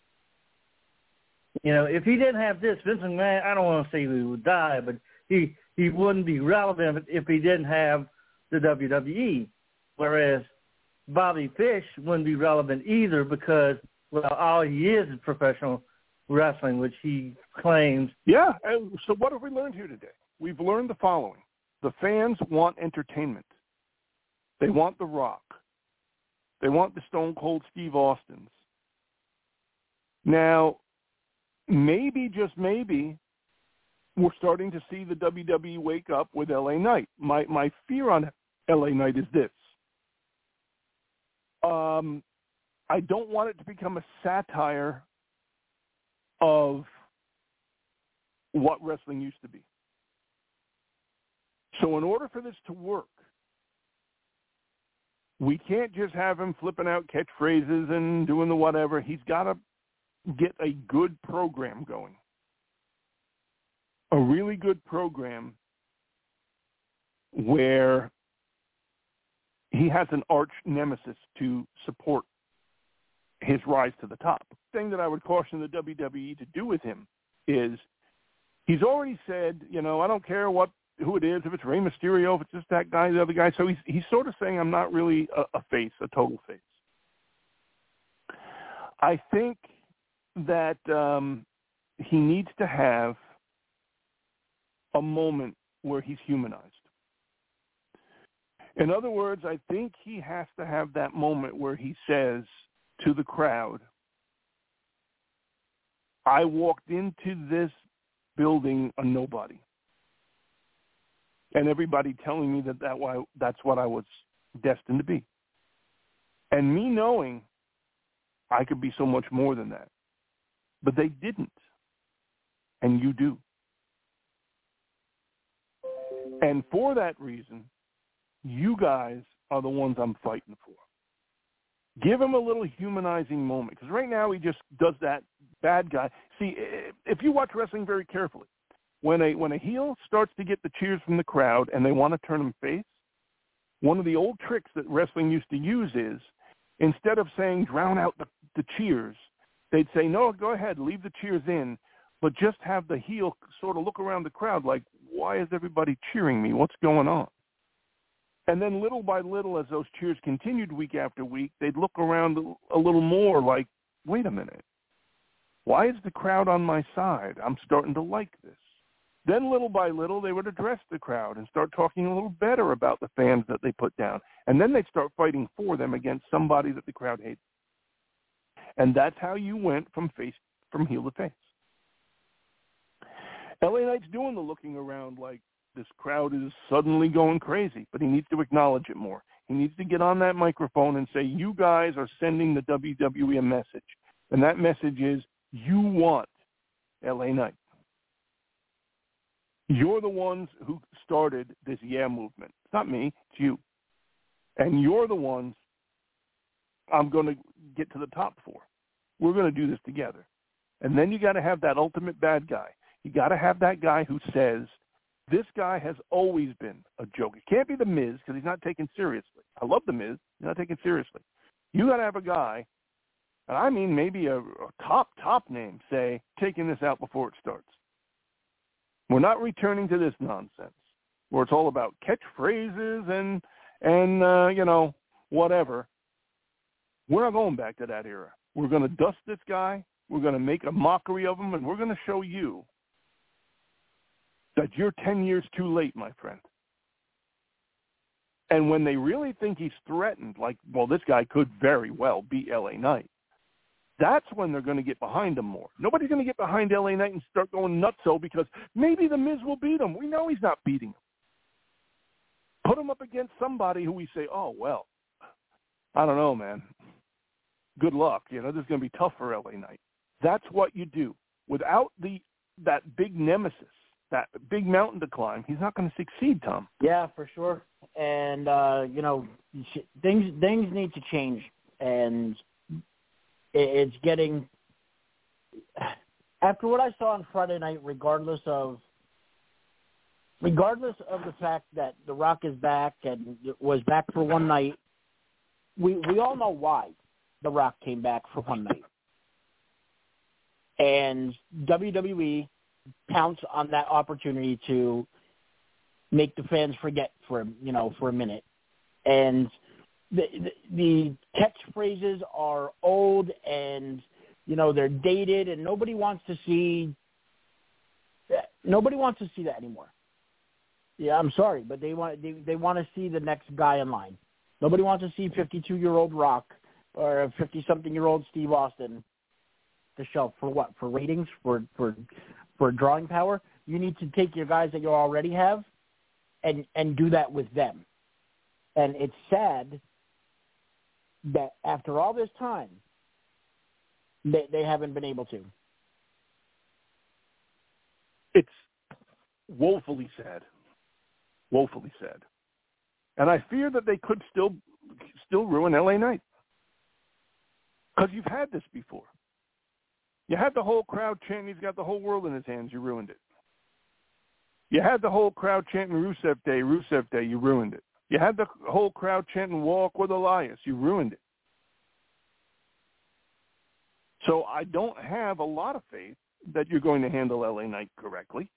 S5: You know, if he didn't have this, Vince McMahon, I don't want to say he would die, but he he wouldn't be relevant if he didn't have the W W E. Whereas Bobby Fish wouldn't be relevant either because, well, all he is is professional wrestling, which he claims.
S2: Yeah. And so what have we learned here today? We've learned the following. The fans want entertainment. They want The Rock. They want the Stone Cold Steve Austins. Now, maybe, just maybe, we're starting to see the W W E wake up with L A Knight. My my fear on L A Knight is this. Um, I don't want it to become a satire of what wrestling used to be. So in order for this to work, we can't just have him flipping out catchphrases and doing the whatever. He's got to get a good program going. A really good program where he has an arch nemesis to support his rise to the top. The thing that I would caution the W W E to do with him is he's already said, you know, I don't care what who it is, if it's Rey Mysterio, if it's just that guy, the other guy. So he's he's sort of saying I'm not really a, a face, a total face. I think that um, he needs to have a moment where he's humanized. In other words, I think he has to have that moment where he says to the crowd, I walked into this building a nobody. And everybody telling me that, that why, that's what I was destined to be. And me knowing I could be so much more than that. But they didn't. And you do. And for that reason, you guys are the ones I'm fighting for. Give him a little humanizing moment. Because right now he just does that bad guy. See, if you watch wrestling very carefully, when a when a heel starts to get the cheers from the crowd and they want to turn him face, one of the old tricks that wrestling used to use is, instead of saying drown out the, the cheers, they'd say, no, go ahead, leave the cheers in, but just have the heel sort of look around the crowd like, why is everybody cheering me? What's going on? And then little by little, as those cheers continued week after week, they'd look around a little more like, wait a minute, why is the crowd on my side? I'm starting to like this. Then little by little, they would address the crowd and start talking a little better about the fans that they put down. And then they'd start fighting for them against somebody that the crowd hated. And that's how you went from face from heel to face. L A Knight's doing the looking around like this crowd is suddenly going crazy, but he needs to acknowledge it more. He needs to get on that microphone and say, you guys are sending the W W E a message. And that message is, you want L A Knight. You're the ones who started this yeah movement. It's not me, it's you. And you're the ones I'm going to get to the top for. We're going to do this together. And then you got to have that ultimate bad guy. You got to have that guy who says, this guy has always been a joke. It can't be The Miz because he's not taken seriously. I love The Miz. He's not taken seriously. You got to have a guy, and I mean maybe a, a top, top name, say, taking this out before it starts. We're not returning to this nonsense where it's all about catchphrases and, and uh, you know, whatever. We're not going back to that era. We're going to dust this guy. We're going to make a mockery of him, and we're going to show you that you're ten years too late, my friend. And when they really think he's threatened, like, well, this guy could very well be L A Knight, that's when they're going to get behind him more. Nobody's going to get behind L A Knight and start going nutso because maybe The Miz will beat him. We know he's not beating him. Put him up against somebody who we say, oh, well, I don't know, man. Good luck. You know, this is going to be tough for L A Knight. That's what you do. Without the that big nemesis, that big mountain to climb, he's not going to succeed, Tom.
S6: Yeah, for sure. And, uh, you know, things things need to change. And it's getting, after what I saw on Friday night, regardless of, regardless of the fact that The Rock is back and was back for one night, we, we all know why The Rock came back for one night. And W W E pounced on that opportunity to make the fans forget for, you know, for a minute. And the, the, the catchphrases are old and, you know, they're dated, and nobody wants to see nobody wants to see that anymore. Yeah, I'm sorry, but they want they, they want to see the next guy in line. Nobody wants to see fifty-two-year-old Rock or a fifty-something-year-old Steve Austin to show for what? For ratings? For for for drawing power? You need to take your guys that you already have and and do that with them. And it's sad that after all this time, they they haven't been able to.
S2: It's woefully sad. Woefully sad. And I fear that they could still still ruin L A Knight. Because you've had this before. You had the whole crowd chanting, he's got the whole world in his hands, you ruined it. You had the whole crowd chanting Rusev Day, Rusev Day, you ruined it. You had the whole crowd chanting Walk with Elias, you ruined it. So I don't have a lot of faith that you're going to handle L A Knight correctly.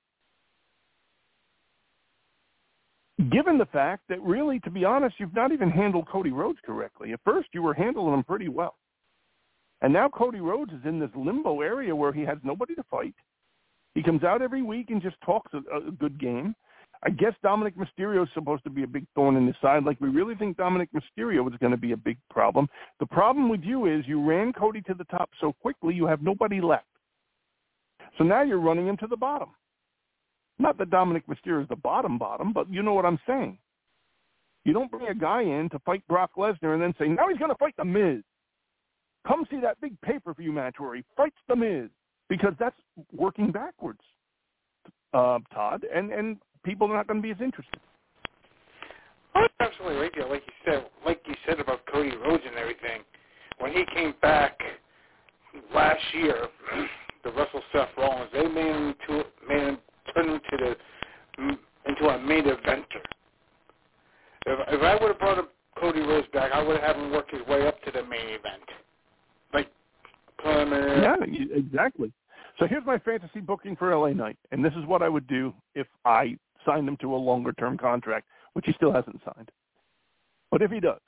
S2: Given the fact that really, to be honest, you've not even handled Cody Rhodes correctly. At first, you were handling him pretty well. And now Cody Rhodes is in this limbo area where he has nobody to fight. He comes out every week and just talks a, a good game. I guess Dominic Mysterio is supposed to be a big thorn in his side. Like, we really think Dominic Mysterio is going to be a big problem. The problem with you is you ran Cody to the top so quickly, you have nobody left. So now you're running him to the bottom. Not that Dominic Mysterio is the bottom bottom, but you know what I'm saying. You don't bring a guy in to fight Brock Lesnar and then say, now he's going to fight The Miz. Come see that big pay-per-view match where he fights The Miz. Because that's working backwards, uh, Todd, and, and people are not going to be as interested.
S3: Oh, absolutely right there. Like you said, like you said about Cody Rhodes and everything. When he came back last year to wrestle Seth Rollins, they made him into made him turn into the into a main eventer. If, if I would have brought up Cody Rhodes back, I would have had him work his way up to the main event. Like preliminary.
S2: Yeah, exactly. So here's my fantasy booking for L A Knight, and this is what I would do if I signed him to a longer-term contract, which he still hasn't signed. But if he does,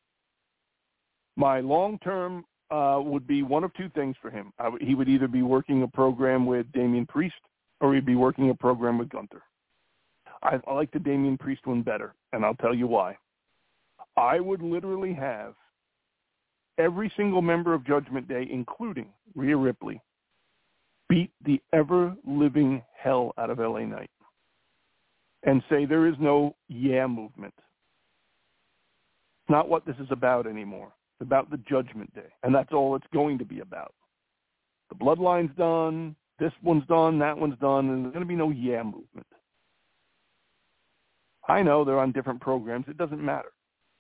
S2: my long-term uh, would be one of two things for him. I w- he would either be working a program with Damian Priest or he'd be working a program with Gunther. I, I like the Damian Priest one better, and I'll tell you why. I would literally have every single member of Judgment Day, including Rhea Ripley, beat the ever-living hell out of L A Knight and say there is no yeah movement. It's not what this is about anymore. It's about the Judgment Day, and that's all it's going to be about. The Bloodline's done, this one's done, that one's done, and there's going to be no yeah movement. I know they're on different programs. It doesn't matter.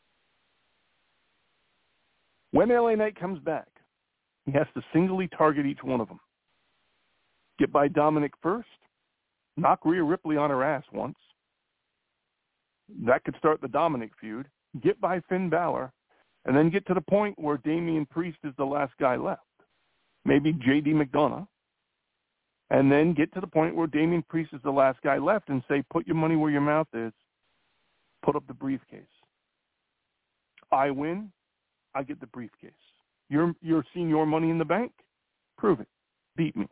S2: When L A Knight comes back, he has to singly target each one of them. Get by Dominic first, knock Rhea Ripley on her ass once. That could start the Dominic feud. Get by Finn Balor, and then get to the point where Damian Priest is the last guy left. Maybe J D McDonough. And then get to the point where Damian Priest is the last guy left and say, put your money where your mouth is. Put up the briefcase. I win, I get the briefcase. You're, you're seeing your money in the bank? Prove it. Beat me.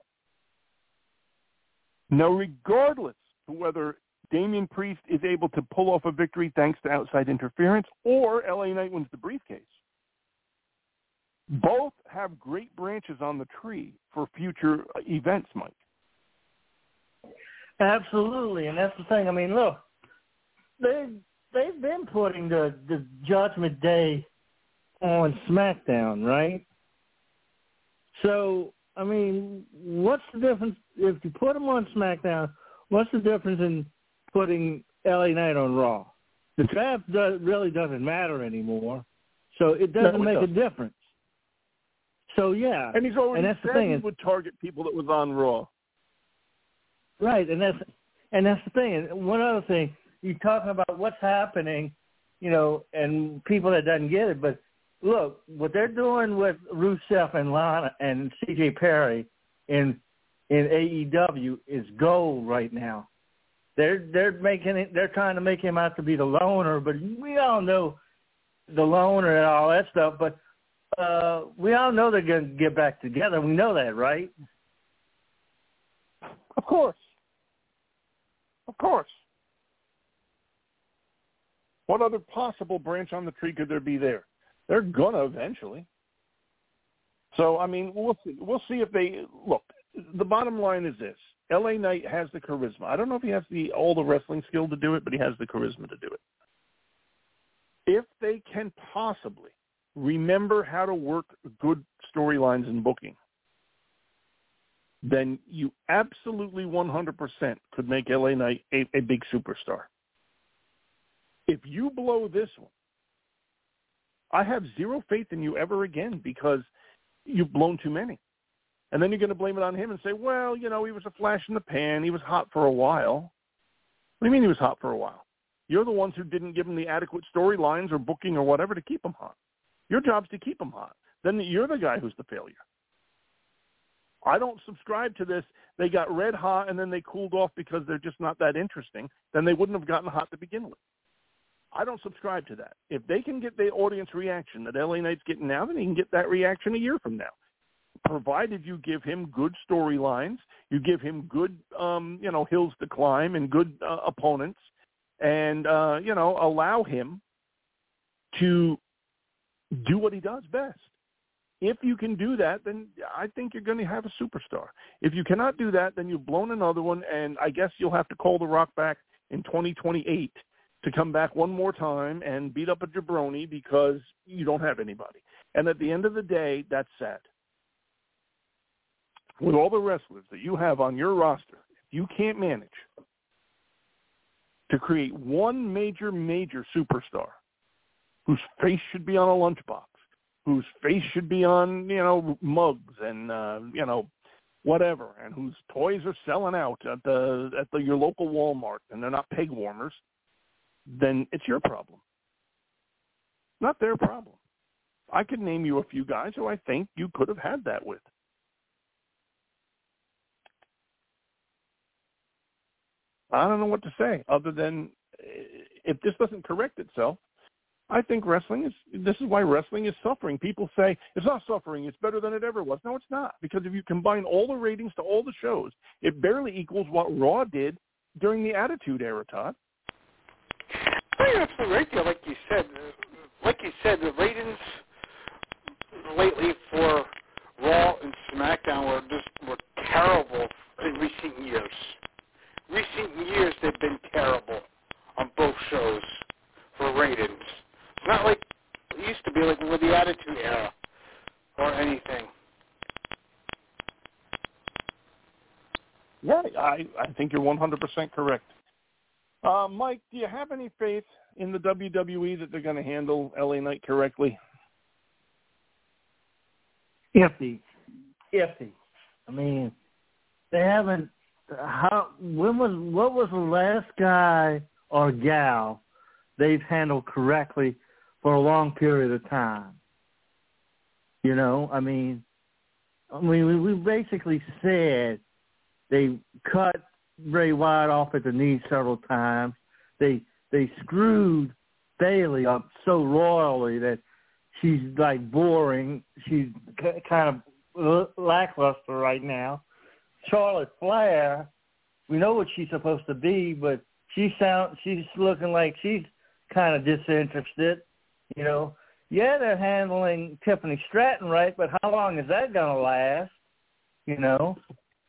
S2: Now, regardless of whether Damian Priest is able to pull off a victory thanks to outside interference or L A Knight wins the briefcase, both have great branches on the tree for future events, Mike.
S5: Absolutely, and that's the thing. I mean, look, they, they've been putting the, the Judgment Day on SmackDown, right? So, I mean, what's the difference if you put them on SmackDown? What's the difference in putting L A Knight on Raw? The draft does, really doesn't matter anymore, so it doesn't
S2: no, it
S5: make
S2: doesn't.
S5: a difference. So yeah,
S2: and he's already
S5: and that's
S2: said
S5: the thing.
S2: he would target people that was on Raw.
S5: Right, and that's and that's the thing. And one other thing, you talking about what's happening, you know, and people that doesn't get it, but look, what they're doing with Rusev and Lana and C J Perry in in A E W is gold right now. They're they're making it. They're trying to make him out to be the loner, but we all know the loner and all that stuff. But uh, we all know they're going to get back together. We know that, right?
S2: Of course. Of course. What other possible branch on the tree could there be there? They're going to eventually. So, I mean, we'll see. We'll see if they – look, the bottom line is this. L A Knight has the charisma. I don't know if he has the all the wrestling skill to do it, but he has the charisma to do it. If they can possibly remember how to work good storylines and booking, then you absolutely one hundred percent could make L A Knight a, a big superstar. If you blow this one, I have zero faith in you ever again because you've blown too many. And then you're going to blame it on him and say, well, you know, he was a flash in the pan. He was hot for a while. What do you mean he was hot for a while? You're the ones who didn't give him the adequate storylines or booking or whatever to keep him hot. Your job's to keep him hot. Then you're the guy who's the failure. I don't subscribe to this. They got red hot and then they cooled off because they're just not that interesting. Then they wouldn't have gotten hot to begin with. I don't subscribe to that. If they can get the audience reaction that L A Knight's getting now, then he can get that reaction a year from now. Provided you give him good storylines, you give him good, um, you know, hills to climb and good uh, opponents, and, uh, you know, allow him to do what he does best. If you can do that, then I think you're going to have a superstar. If you cannot do that, then you've blown another one, and I guess you'll have to call The Rock back in twenty twenty-eight to come back one more time and beat up a jabroni because you don't have anybody. And at the end of the day, that's sad. With all the wrestlers that you have on your roster, if you can't manage to create one major, major superstar whose face should be on a lunchbox, whose face should be on, you know, mugs and, uh, you know, whatever, and whose toys are selling out at the at the, your local Walmart and they're not peg warmers, then it's your problem, not their problem. I could name you a few guys who I think you could have had that with. I don't know what to say other than if this doesn't correct itself, I think wrestling is, this is why wrestling is suffering. People say, it's not suffering, it's better than it ever was. No, it's not, because if you combine all the ratings to all the shows, it barely equals what Raw did during the Attitude Era, Todd.
S3: Oh, you're absolutely right there, like you said. Like you said, the ratings lately for Raw and SmackDown were just were terrible in recent years. Recent years, they've been terrible on both shows for ratings. It's not like it used to be, like with the Attitude Era or anything.
S2: Yeah, I, I think you're one hundred percent correct. Uh, Mike, do you have any faith in the W W E that they're going to handle L A Knight correctly?
S5: Iffy. Iffy. I mean, they haven't. How? When was? What was the last guy or gal they've handled correctly for a long period of time? You know, I mean, I mean, we basically said they cut Bray Wyatt off at the knee several times. They they screwed Bayley up so royally that she's like boring. She's kind of lackluster right now. Charlotte Flair, we know what she's supposed to be, but she sound she's looking like she's kind of disinterested. You know, yeah, they're handling Tiffany Stratton right, but how long is that going to last? You know.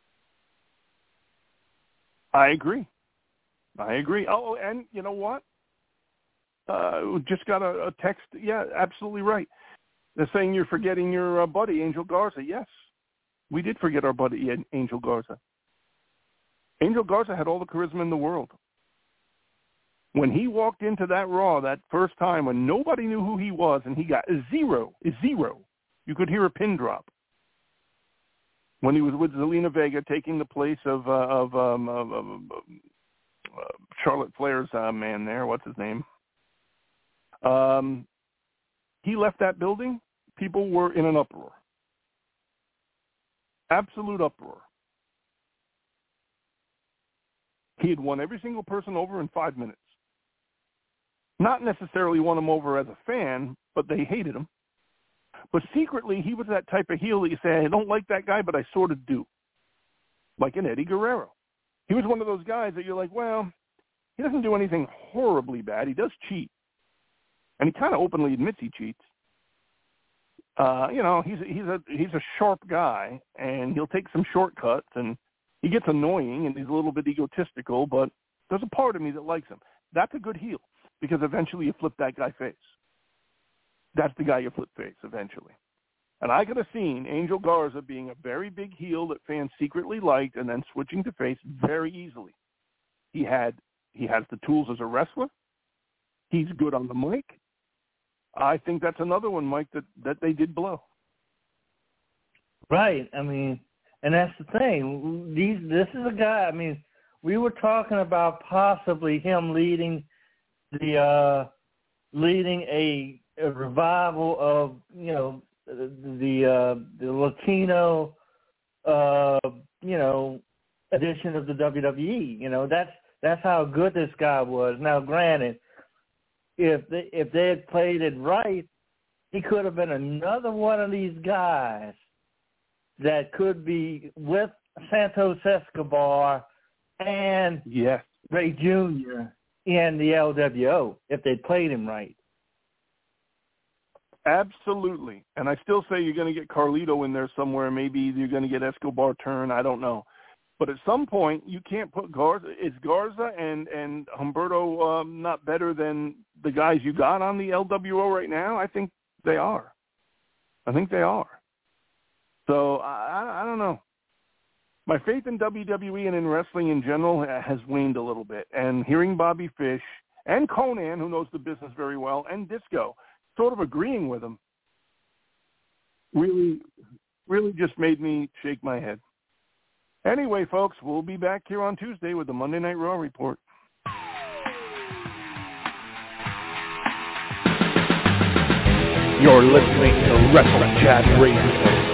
S2: I agree. I agree. Oh, and you know what? Uh, just got a, a text. Yeah, absolutely right. They're saying you're forgetting your uh, buddy, Angel Garza. Yes, we did forget our buddy, Angel Garza. Angel Garza had all the charisma in the world. When he walked into that Raw that first time when nobody knew who he was and he got a zero, a zero, you could hear a pin drop. When he was with Zelina Vega taking the place of uh, of, um, of, of uh, Charlotte Flair's uh, man there, what's his name? Um, he left that building. People were in an uproar. Absolute uproar. He had won every single person over in five minutes. Not necessarily won him over as a fan, but they hated him. But secretly, he was that type of heel that you say, I don't like that guy, but I sort of do. Like an Eddie Guerrero. He was one of those guys that you're like, well, he doesn't do anything horribly bad. He does cheat. and he kind of openly admits he cheats. Uh, you know, he's he's a he's a sharp guy, and he'll take some shortcuts, and he gets annoying, and he's a little bit egotistical, but there's a part of me that likes him. That's a good heel, because eventually you flip that guy face. That's the guy you flip face eventually. And I could have seen Angel Garza being a very big heel that fans secretly liked, and then switching to face very easily. He had he has the tools as a wrestler. He's good on the mic. I think that's another one, Mike, that, that they did blow.
S5: Right. I mean, and that's the thing. These this is a guy. I mean, we were talking about possibly him leading the uh, leading a, a revival of you know the uh, the Latino uh, you know edition of the W W E. You know that's that's how good this guy was. Now, granted, if they if they had played it right, he could have been another one of these guys that could be with Santos Escobar and
S2: yes.
S5: Ray Junior in the L W O if they played him right.
S2: Absolutely. And I still say you're going to get Carlito in there somewhere. Maybe you're going to get Escobar turn. I don't know. But at some point, you can't put Garza. Is Garza and, and Humberto um, not better than the guys you got on the L W O right now? I think they are. I think they are. So I, I don't know. My faith in W W E and in wrestling in general has waned a little bit. And hearing Bobby Fish and Conan, who knows the business very well, and Disco sort of agreeing with him, really, really just made me shake my head. Anyway, folks, we'll be back here on Tuesday with the Monday Night Raw report.
S4: You're listening to Wrestling Chat Radio.